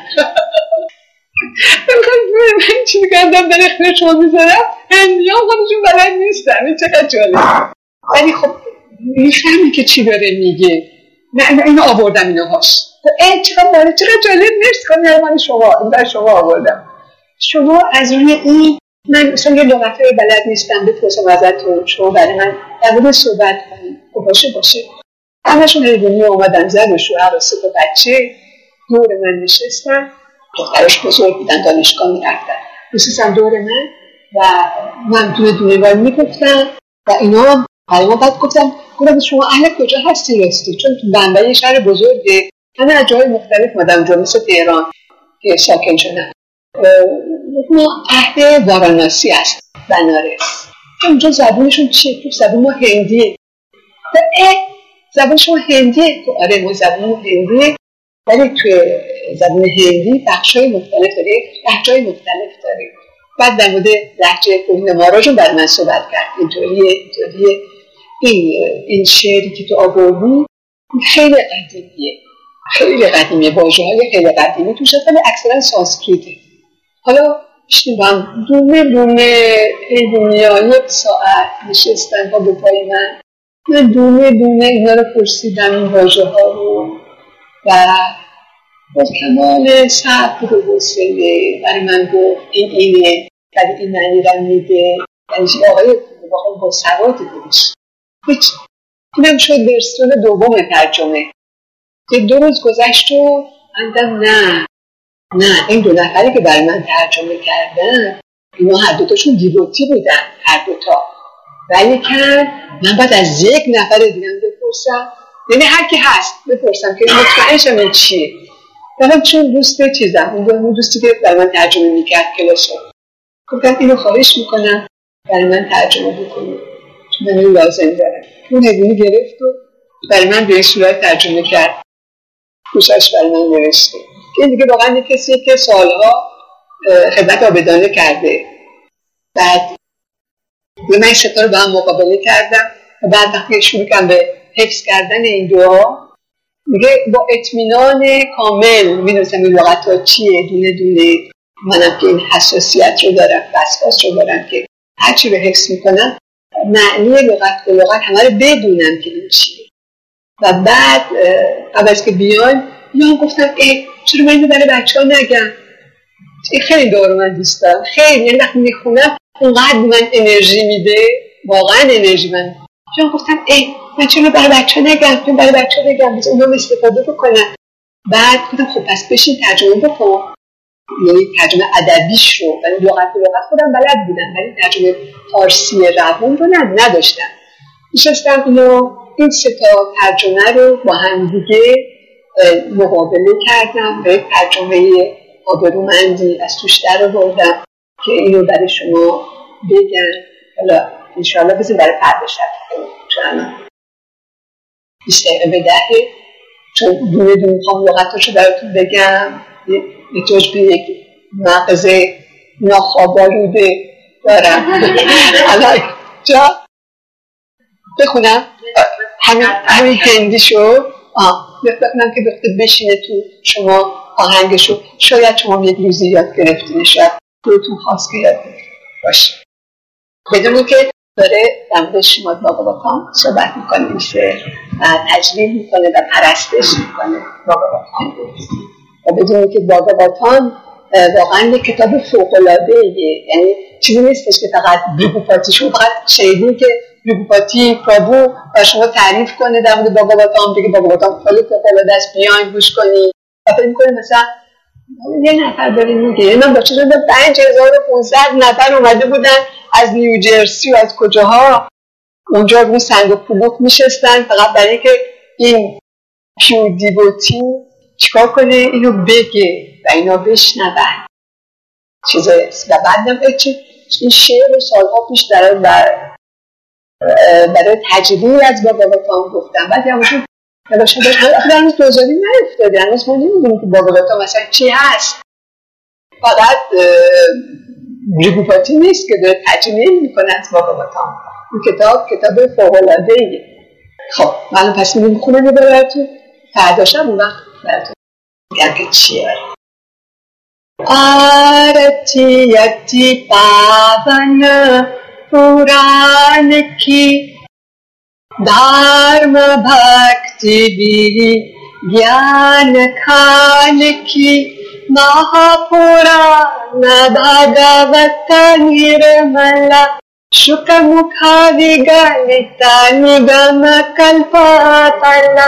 من چی میکردم در اختیار شما میذارم، هندیان خودشون بلد نیستن. این چقدر جالب. ولی خب میفهمی که چی داره میگه. نه اینو آوردم اینو هاش. چقدر جالب. مرسی کنم من شما در شما آوردم. شما از روی این من مثلا یه لغت‌های بلد نیستم بپرسم ازتون، شما برای من در مورد صحبت کنید. باشه. همشون حیوانی اومدن، زن و شوهر و 3 تا بچه دور من نشستن. دخترش بزرگ بودن، دانشگاه میرفتن، نشستن دور من و من دونه وای میگفتم و اینا برای ما. بعد گفتم شما اهل کجا هستی؟ چون تو بمبئی یه شهر بزرگه، همه از جای مختلف اومدن اونجا، مثل تهران که ساکن شدن. ما اهل واراناسی هست، بنارس. اونجا زبونشون چیه؟ تو زبون ما هندیه. زبون شما هندیه؟ آره ما زبون هندیه، ولی توی زبون هندی بخشای مختلف داره، لهجه‌های مختلف داره. بعد در مورد لهجه کوهین ماراجون برای من صحبت کرد. اینطوریه این شعری که تو آوردی خیلی قدیمیه، واژه‌های خیلی قدیمی توش هست، ولی اکثرا سانسکریته. حالا اشتیم با هم دونه ایدونیا 1 ساعت نشستن با پای من دونه اینا رو پرسیدم، این واژه‌ها رو، و با کمال صبر و حوصله برای من گفت اینه، ولی این معنی رو میده. یعنی آقای با سوادی بودش. اینم شد ورسیون دوم ترجمه. 2 روز گذشت و اندم نه این 2 نفری که برای من ترجمه کردن اینا هر دوتاشون دیوتی بودن، هر دوتا. ولی که من باید از 1 نفر دیگه بپرسم، یعنی هر کی هست بپرسم که مطمئن شم این چیه. بعدم چون دوست چیزم، اون دوستی که برای من ترجمه میکرد کلاسو، گفتم اینو خواهش میکنم برای من ترجمه بکنید، چون من اینو لازم دارم. اون هدونی گرفت و برای من به این صورت ترجمه کرد، کوشش برای من نوشته. که دیگه واقعا یک کسیه که سالها خدمت آبدانه کرده. بعد من این 3 تا رو با هم مقابله کردم و بعد وقتی شروع کردم به حفظ کردن این دعا، میگه با اطمینان کامل میدونستم این لغت‌ها چیه، دونه منم که این حساسیت رو دارم، وسواس رو دارم که هرچی رو حفظ میکنم معنی لغت به لغت همه رو بدونم که این چیه. و بعد قبل از که بیان گفتم چرا من اینو برای بچه‌ها نگم؟ خیلی دور من دوست دارم، خیلی. یعنی وقتی میخونم اونقدر من انرژی میده، واقعا انرژی من. گفتم من چرا برای بچه‌ها نگم؟ برای بچه‌ها نگم، بذار اونا استفاده بکنن. بعد گفتم خب پس بشین ترجمه بکن. یعنی ترجمه ادبیش رو، یعنی لغت به لغت خودم بلد بودم، ولی ترجمه فارسی روون رو نداشتم. نشستم این 3 تا ترجمه رو با هم دیگه مقابله کردم، به ترجمه آبرومندی از توش در آوردم که اینو برای شما بگم. حالا انشاءالله بزنیم برای فردا شب چون 20 دقیقه به 10، چون دونه میخوام لغتاشو براتون بگم. نتوج به یک مغز ناخواب‌آلوده دارم. حالا جا بخونم همین هندیشو بخونم که بخته بشینه تو شما آهنگشو. شاید شما یک روزی یاد گرفتین، شاید خودتون خواست که یاد گرفتین باشه. بدونی که داره در مورد شما باقواتان صحبت میکنه، این شعر تجلیل میکنه و پرستش میکنه باقواتان. و بدونی که باقواتان واقعا یک کتاب فوق‌العاده‌ایه. یعنی چیزی نیستش که فقط بیگوپاتیشون، فقط شنیدین که بیگوپاتی پرابو و شما تعریف کنه در مورد باقواتان، بگه باقواتان خیلی فوق‌العاده است، بیاین گوش کنید. و فکر میکنه مثلا یه نفر داره میگه. من با چه 5500 نفر اومده بودن از نیوجرسی و از کجاها اونجا رو سنگ و پلوک میشستن فقط برای اینکه این پیور دیووتی چیکار کنه اینو بگه و اینا بشنون چیزایی است. و بعدم این شعر سالها پیش برای تجلیل از بابا بطام گفتم. بعد یه نباشد هنوز دوزاری نیفتاده، هنوز ما نمیدونیم که بابا بطام مثلا چی هست. فقط ریگوپاتی نیست که داره تجلیل میکنه از بابا بطام. این کتاب فوق‌العاده‌ایه. خب من پس میدونم خونه براتون فرداشم اون وقت براتون میگم که چیه. आरती अति पावन पुराण की धर्म भक्ति ज्ञान खान की महापुराण भगवत निर्मला शुक मुखा विगलिता निगम कल्पतला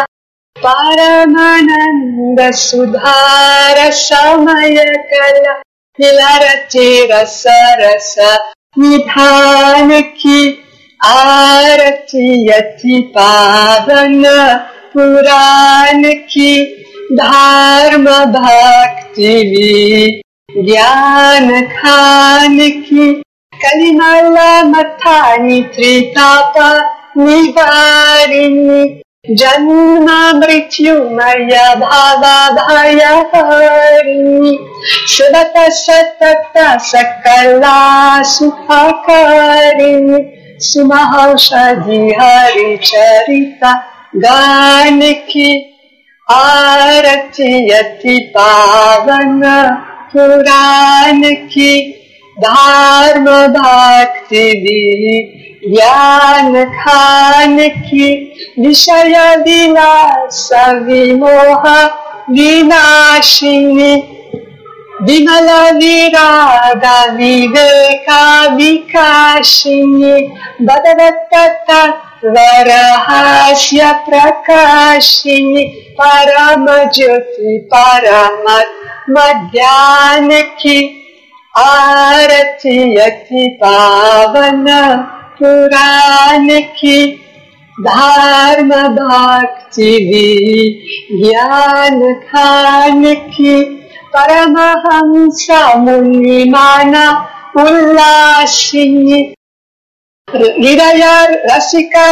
परमानंद सुधार समय कला हिलारती रस रस निधान की आरती अति पावन पुराण की धर्म भक्ति ज्ञान खान की कलिमला मथानी त्रिताप निवारिणी जन्म मृत्युमय भावा भय हरिणी सतत सतत सकला सुखकारिणी सुमहौषधि हरि चरिता गान की आरती अति पावन पुराण की धर्म भक्ति ज्ञान खान की विषय विलास विमोह विनाशिनी विमल विराग विवेक विकाशिनी भगवत तत्व रहस्य प्रकाशिनी परम ज्योति परमात्म ज्ञान की आरती अति पावन पुराण की धर्म भक्ति ज्ञान खान की परमहंस मुनि माना उल्लासिनी हृदय रसिक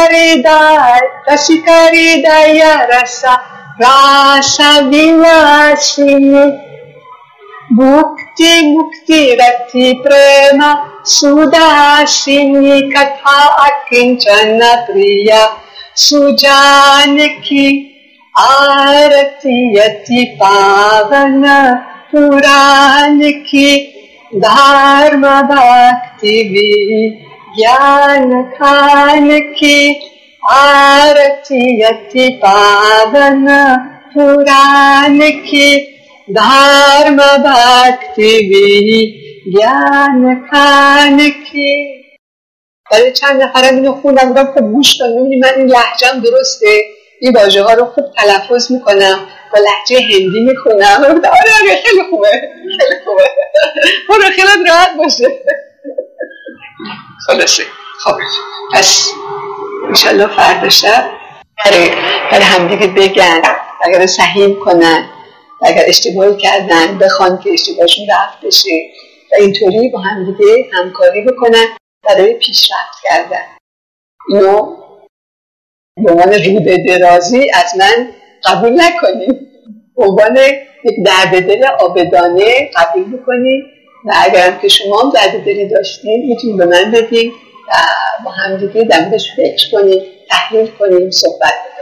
हृदय रस रास विलासिनी मुक्ति मुक्ति रति प्रेम सुदासिनी कथा अकिंचन प्रिया सुजान की आरती अति पावन पुराण की धर्म भक्ति ज्ञान खान की आरती अति पावन पुराण की धर्म भक्ति ज्ञान खान की. برای چند نفرم اینو خوندم بودم خب گوش کن میبینی من این لهجه‌ام درسته این واژه ها رو خوب تلفظ میکنم با لهجه هندی میکنم. آره خیلی خوبه خیلی خوبه برو خیلی راحت باشه. خلاصه خب پس انشالله فردا شب برای همدیگه بگن اگر صحیح کنن اگر اشتباهی کردن بخوان که اشتباهشون رفع بشه و اینطوری با همدیگه همکاری بکنن برای پیشرفت کردن. اینو به عنوان روده درازی از من قبول نکنید، به عنوان یک درد دل آبدانه قبول بکنید و اگرم که شما هم درد دلی داشتید میتونید به من بگید و با همدیگه در موردش فکر کنید، تحلیل کنید، صحبت بکنید.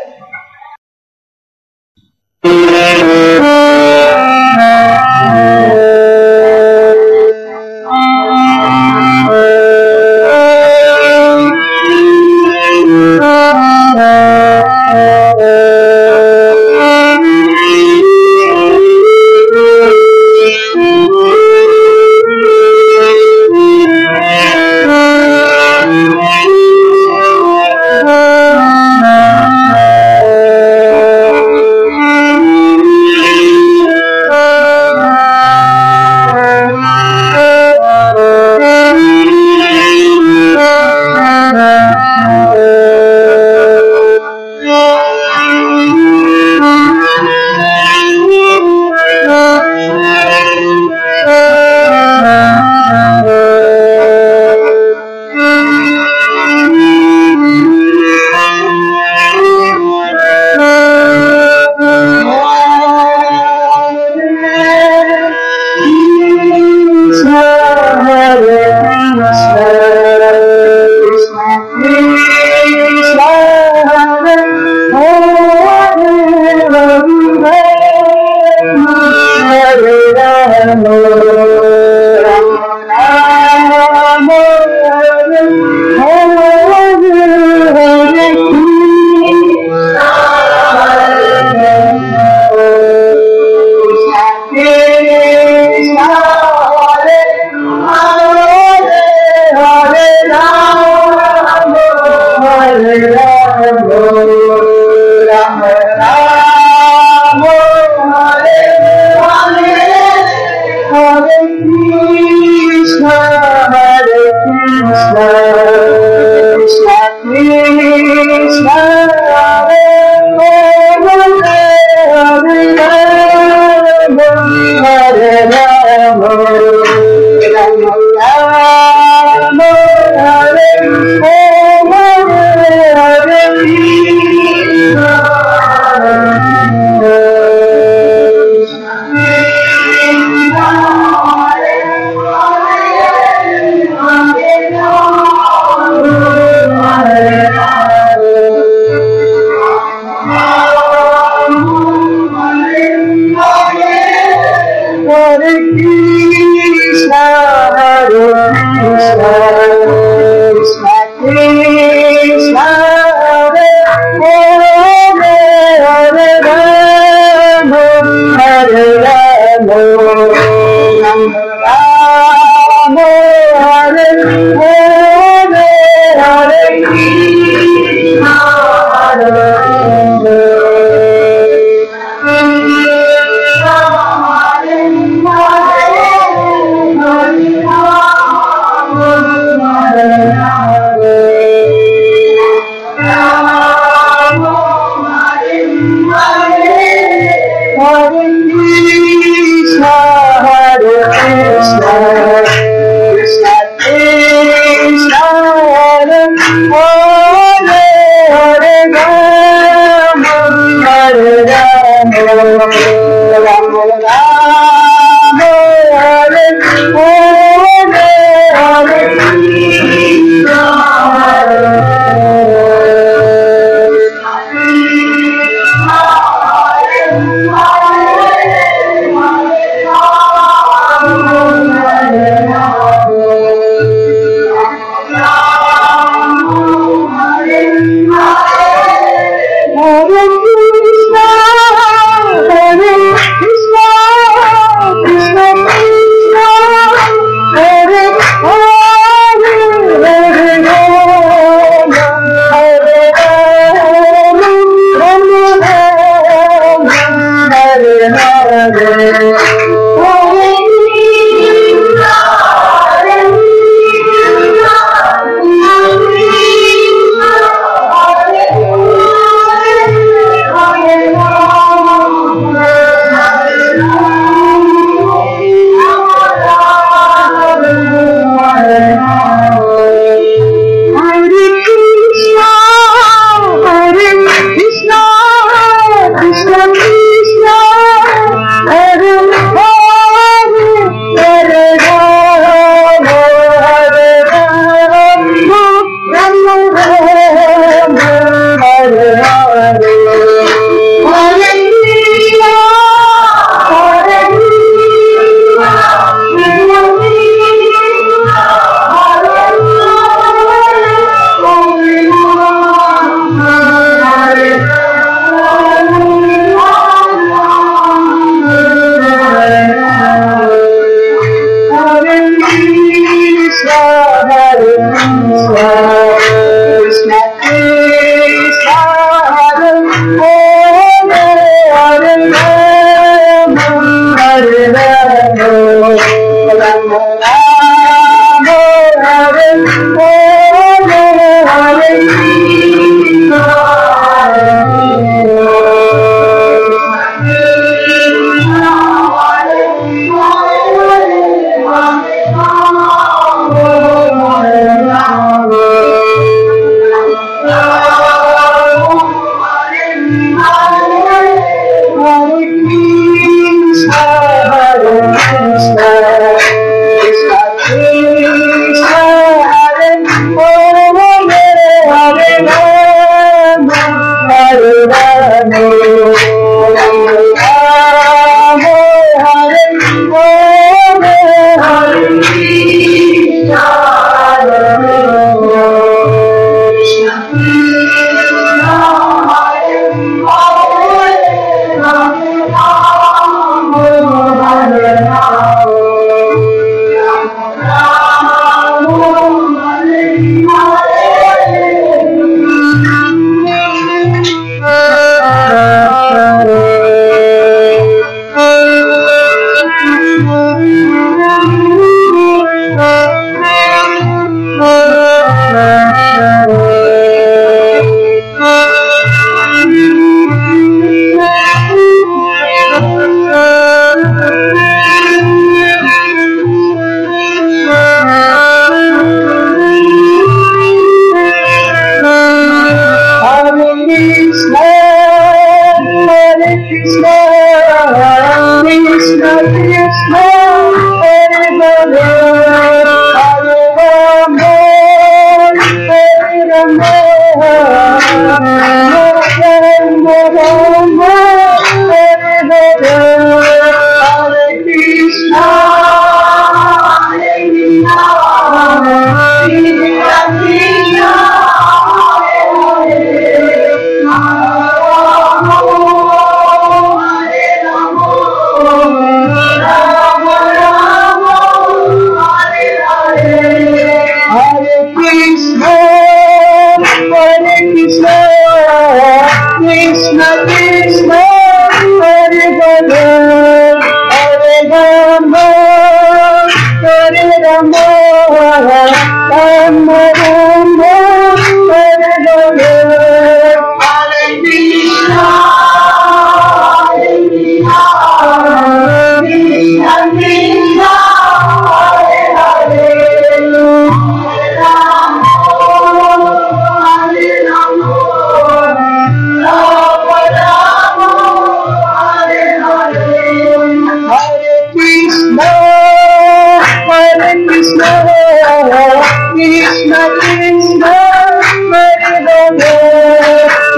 Krishna Krishna Hare Hare